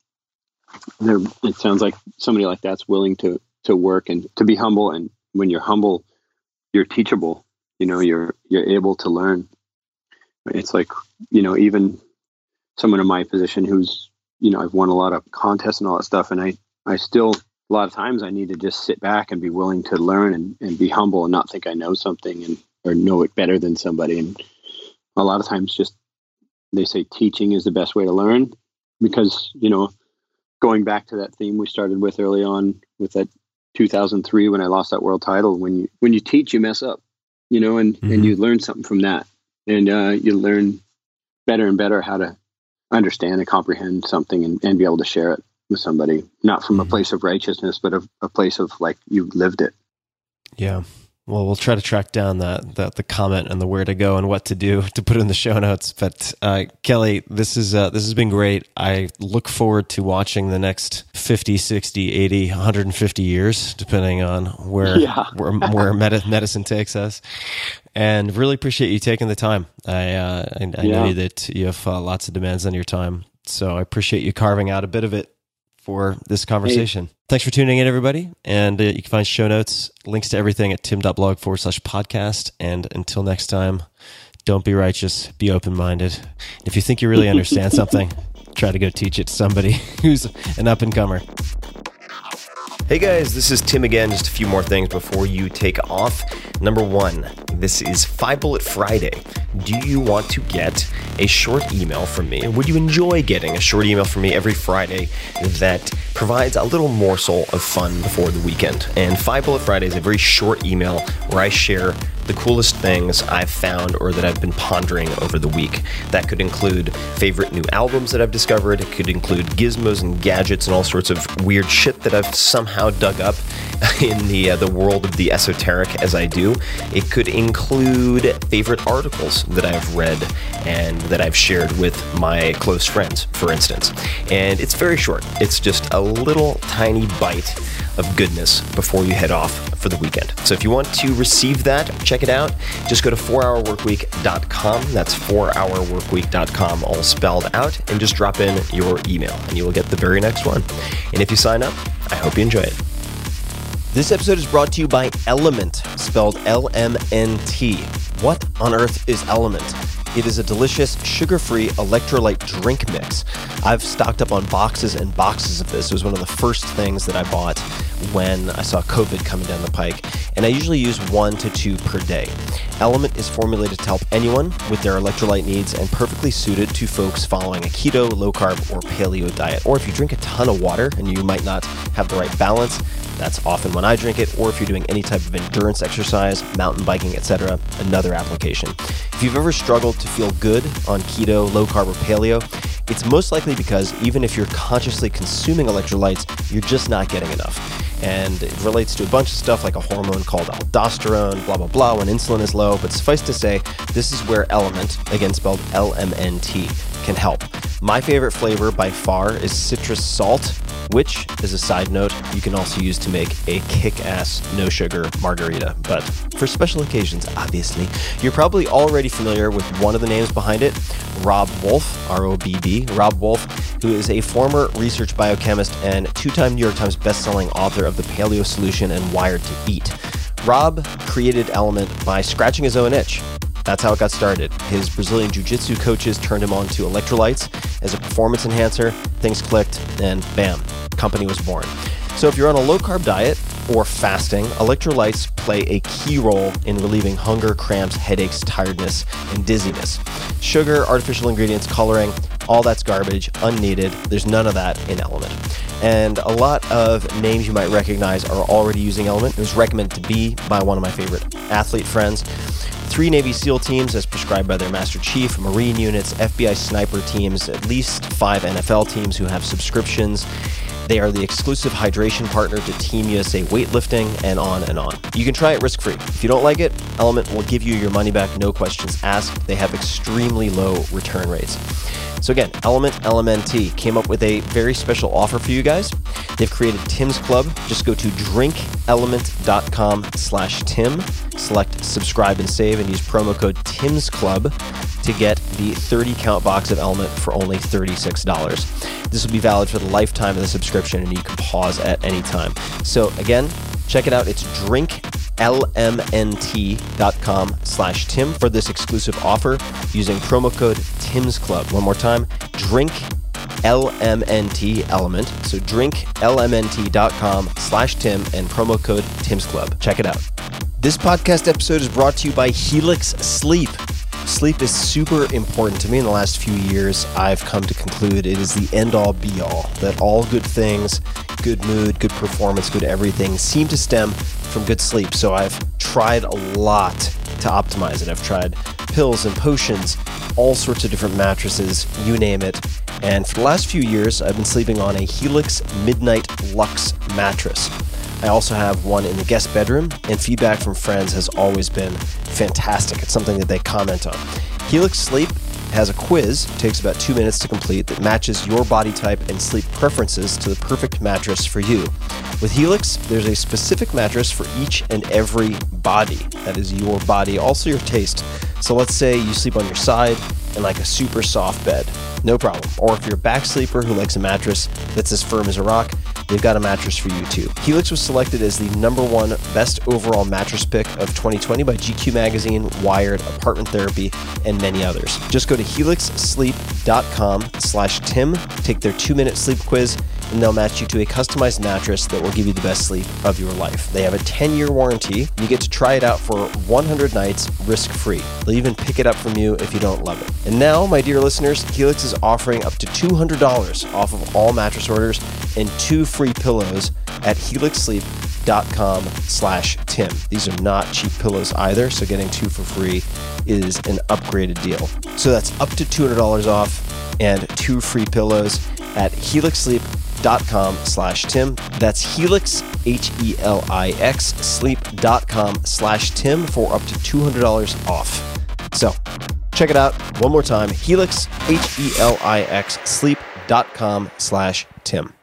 it sounds like somebody like that's willing to work and to be humble. And when you're humble, you're teachable, you're able to learn. It's like, even someone in my position who's, I've won a lot of contests and all that stuff. And I still, a lot of times I need to just sit back and be willing to learn and be humble and not think I know something or know it better than somebody. And a lot of times just, they say teaching is the best way to learn because, going back to that theme we started with early on with that 2003, when I lost that world title, when you teach, you mess up, and you learn something from that. And you learn better and better how to understand and comprehend something and be able to share it with somebody, not from a place of righteousness, but a place of like you lived it. Yeah. Well, we'll try to track down the comment and the where to go and what to do to put in the show notes. But Kelly, this has been great. I look forward to watching the next 50, 60, 80, 150 years, depending on where medicine takes us. And really appreciate you taking the time. I know that you have lots of demands on your time, so I appreciate you carving out a bit of it for this conversation. Hey. Thanks for tuning in, everybody. And you can find show notes, links to everything at tim.blog/podcast. And until next time, don't be righteous, be open-minded. If you think you really understand something, try to go teach it to somebody who's an up-and-comer. Hey guys, this is Tim again. Just a few more things before you take off. Number one, this is 5 Bullet Friday. Do you want to get a short email from me? Would you enjoy getting a short email from me every Friday that provides a little morsel of fun before the weekend? And 5 Bullet Friday is a very short email where I share the coolest things I've found or that I've been pondering over the week. That could include favorite new albums that I've discovered. It could include gizmos and gadgets and all sorts of weird shit that I've somehow dug up in the world of the esoteric as I do. It could include favorite articles that I've read and that I've shared with my close friends, for instance. And it's very short. It's just a little tiny bite of goodness before you head off for the weekend. So if you want to receive that, check it out. Just go to 4hourworkweek.com. That's 4hourworkweek.com, all spelled out, and just drop in your email and you will get the very next one. And if you sign up, I hope you enjoy it. This episode is brought to you by Element, spelled LMNT. What on earth is Element? It is a delicious, sugar-free electrolyte drink mix. I've stocked up on boxes and boxes of this. It was one of the first things that I bought when I saw COVID coming down the pike, and I usually use 1 to 2 per day. Element is formulated to help anyone with their electrolyte needs and perfectly suited to folks following a keto, low-carb, or paleo diet. Or if you drink a ton of water and you might not have the right balance, that's often when I drink it, or if you're doing any type of endurance exercise, mountain biking, etc., another application. If you've ever struggled to feel good on keto, low carb, or paleo, it's most likely because even if you're consciously consuming electrolytes, you're just not getting enough. And it relates to a bunch of stuff like a hormone called aldosterone, blah, blah, blah, when insulin is low. But suffice to say, this is where Element, again spelled LMNT, can help. My favorite flavor by far is citrus salt, which, as a side note, you can also use to make a kick-ass no-sugar margarita. But for special occasions, obviously. You're probably already familiar with one of the names behind it, Robb Wolf, R-O-B-B, Robb Wolf, who is a former research biochemist and 2-time New York Times bestselling author of The Paleo Solution and Wired to Eat. Robb created Element by scratching his own itch. That's how it got started. His Brazilian jiu-jitsu coaches turned him on to electrolytes as a performance enhancer. Things clicked, and bam, company was born. So if you're on a low-carb diet, or fasting, electrolytes play a key role in relieving hunger, cramps, headaches, tiredness, and dizziness. Sugar, artificial ingredients, coloring, all that's garbage, unneeded. There's none of that in Element. And a lot of names you might recognize are already using Element. It was recommended to be by one of my favorite athlete friends. 3 Navy SEAL teams as prescribed by their Master Chief, Marine units, FBI sniper teams, at least 5 NFL teams who have subscriptions. They are the exclusive hydration partner to Team USA weightlifting, and on and on. You can try it risk-free. If you don't like it, Element will give you your money back, no questions asked. They have extremely low return rates. So again, Element, LMNT, came up with a very special offer for you guys. They've created Tim's Club. Just go to drinkelement.com/Tim, select subscribe and save, and use promo code Tim's Club to get the 30-count box of Element for only $36. This will be valid for the lifetime of the subscription, and you can pause at any time. So again, check it out. It's drinklmnt.com/Tim for this exclusive offer using promo code Tim's Club. One more time, drinklmnt Element. So drinklmnt.com/Tim and promo code Tim's Club. Check it out. This podcast episode is brought to you by Helix Sleep. Sleep is super important to me. In the last few years, I've come to conclude it is the end-all, be-all, that all good things, good mood, good performance, good everything, seem to stem from good sleep. So I've tried a lot to optimize it. I've tried pills and potions, all sorts of different mattresses, you name it. And for the last few years, I've been sleeping on a Helix Midnight Luxe mattress. I also have one in the guest bedroom, and feedback from friends has always been fantastic. It's something that they comment on. Helix Sleep has a quiz, takes about 2 minutes to complete, that matches your body type and sleep preferences to the perfect mattress for you. With Helix, there's a specific mattress for each and every body. That is your body, also your taste. So let's say you sleep on your side and like a super soft bed. No problem. Or if you're a back sleeper who likes a mattress that's as firm as a rock, they've got a mattress for you too. Helix was selected as the #1 best overall mattress pick of 2020 by GQ Magazine, Wired, Apartment Therapy, and many others. Just go to helixsleep.com/Tim, take their 2-minute sleep quiz, and they'll match you to a customized mattress that will give you the best sleep of your life. They have a 10-year warranty. You get to try it out for 100 nights risk-free. They'll even pick it up from you if you don't love it. And now, my dear listeners, Helix is offering up to $200 off of all mattress orders and 2 free pillows at helixsleep.com/Tim. These are not cheap pillows either, so getting 2 for free is an upgraded deal. So that's up to $200 off and 2 free pillows at helixsleep.com/Tim. That's Helix, HELIX, sleep.com/Tim for up to $200 off. So check it out one more time, Helix, HELIX, sleep.com/Tim.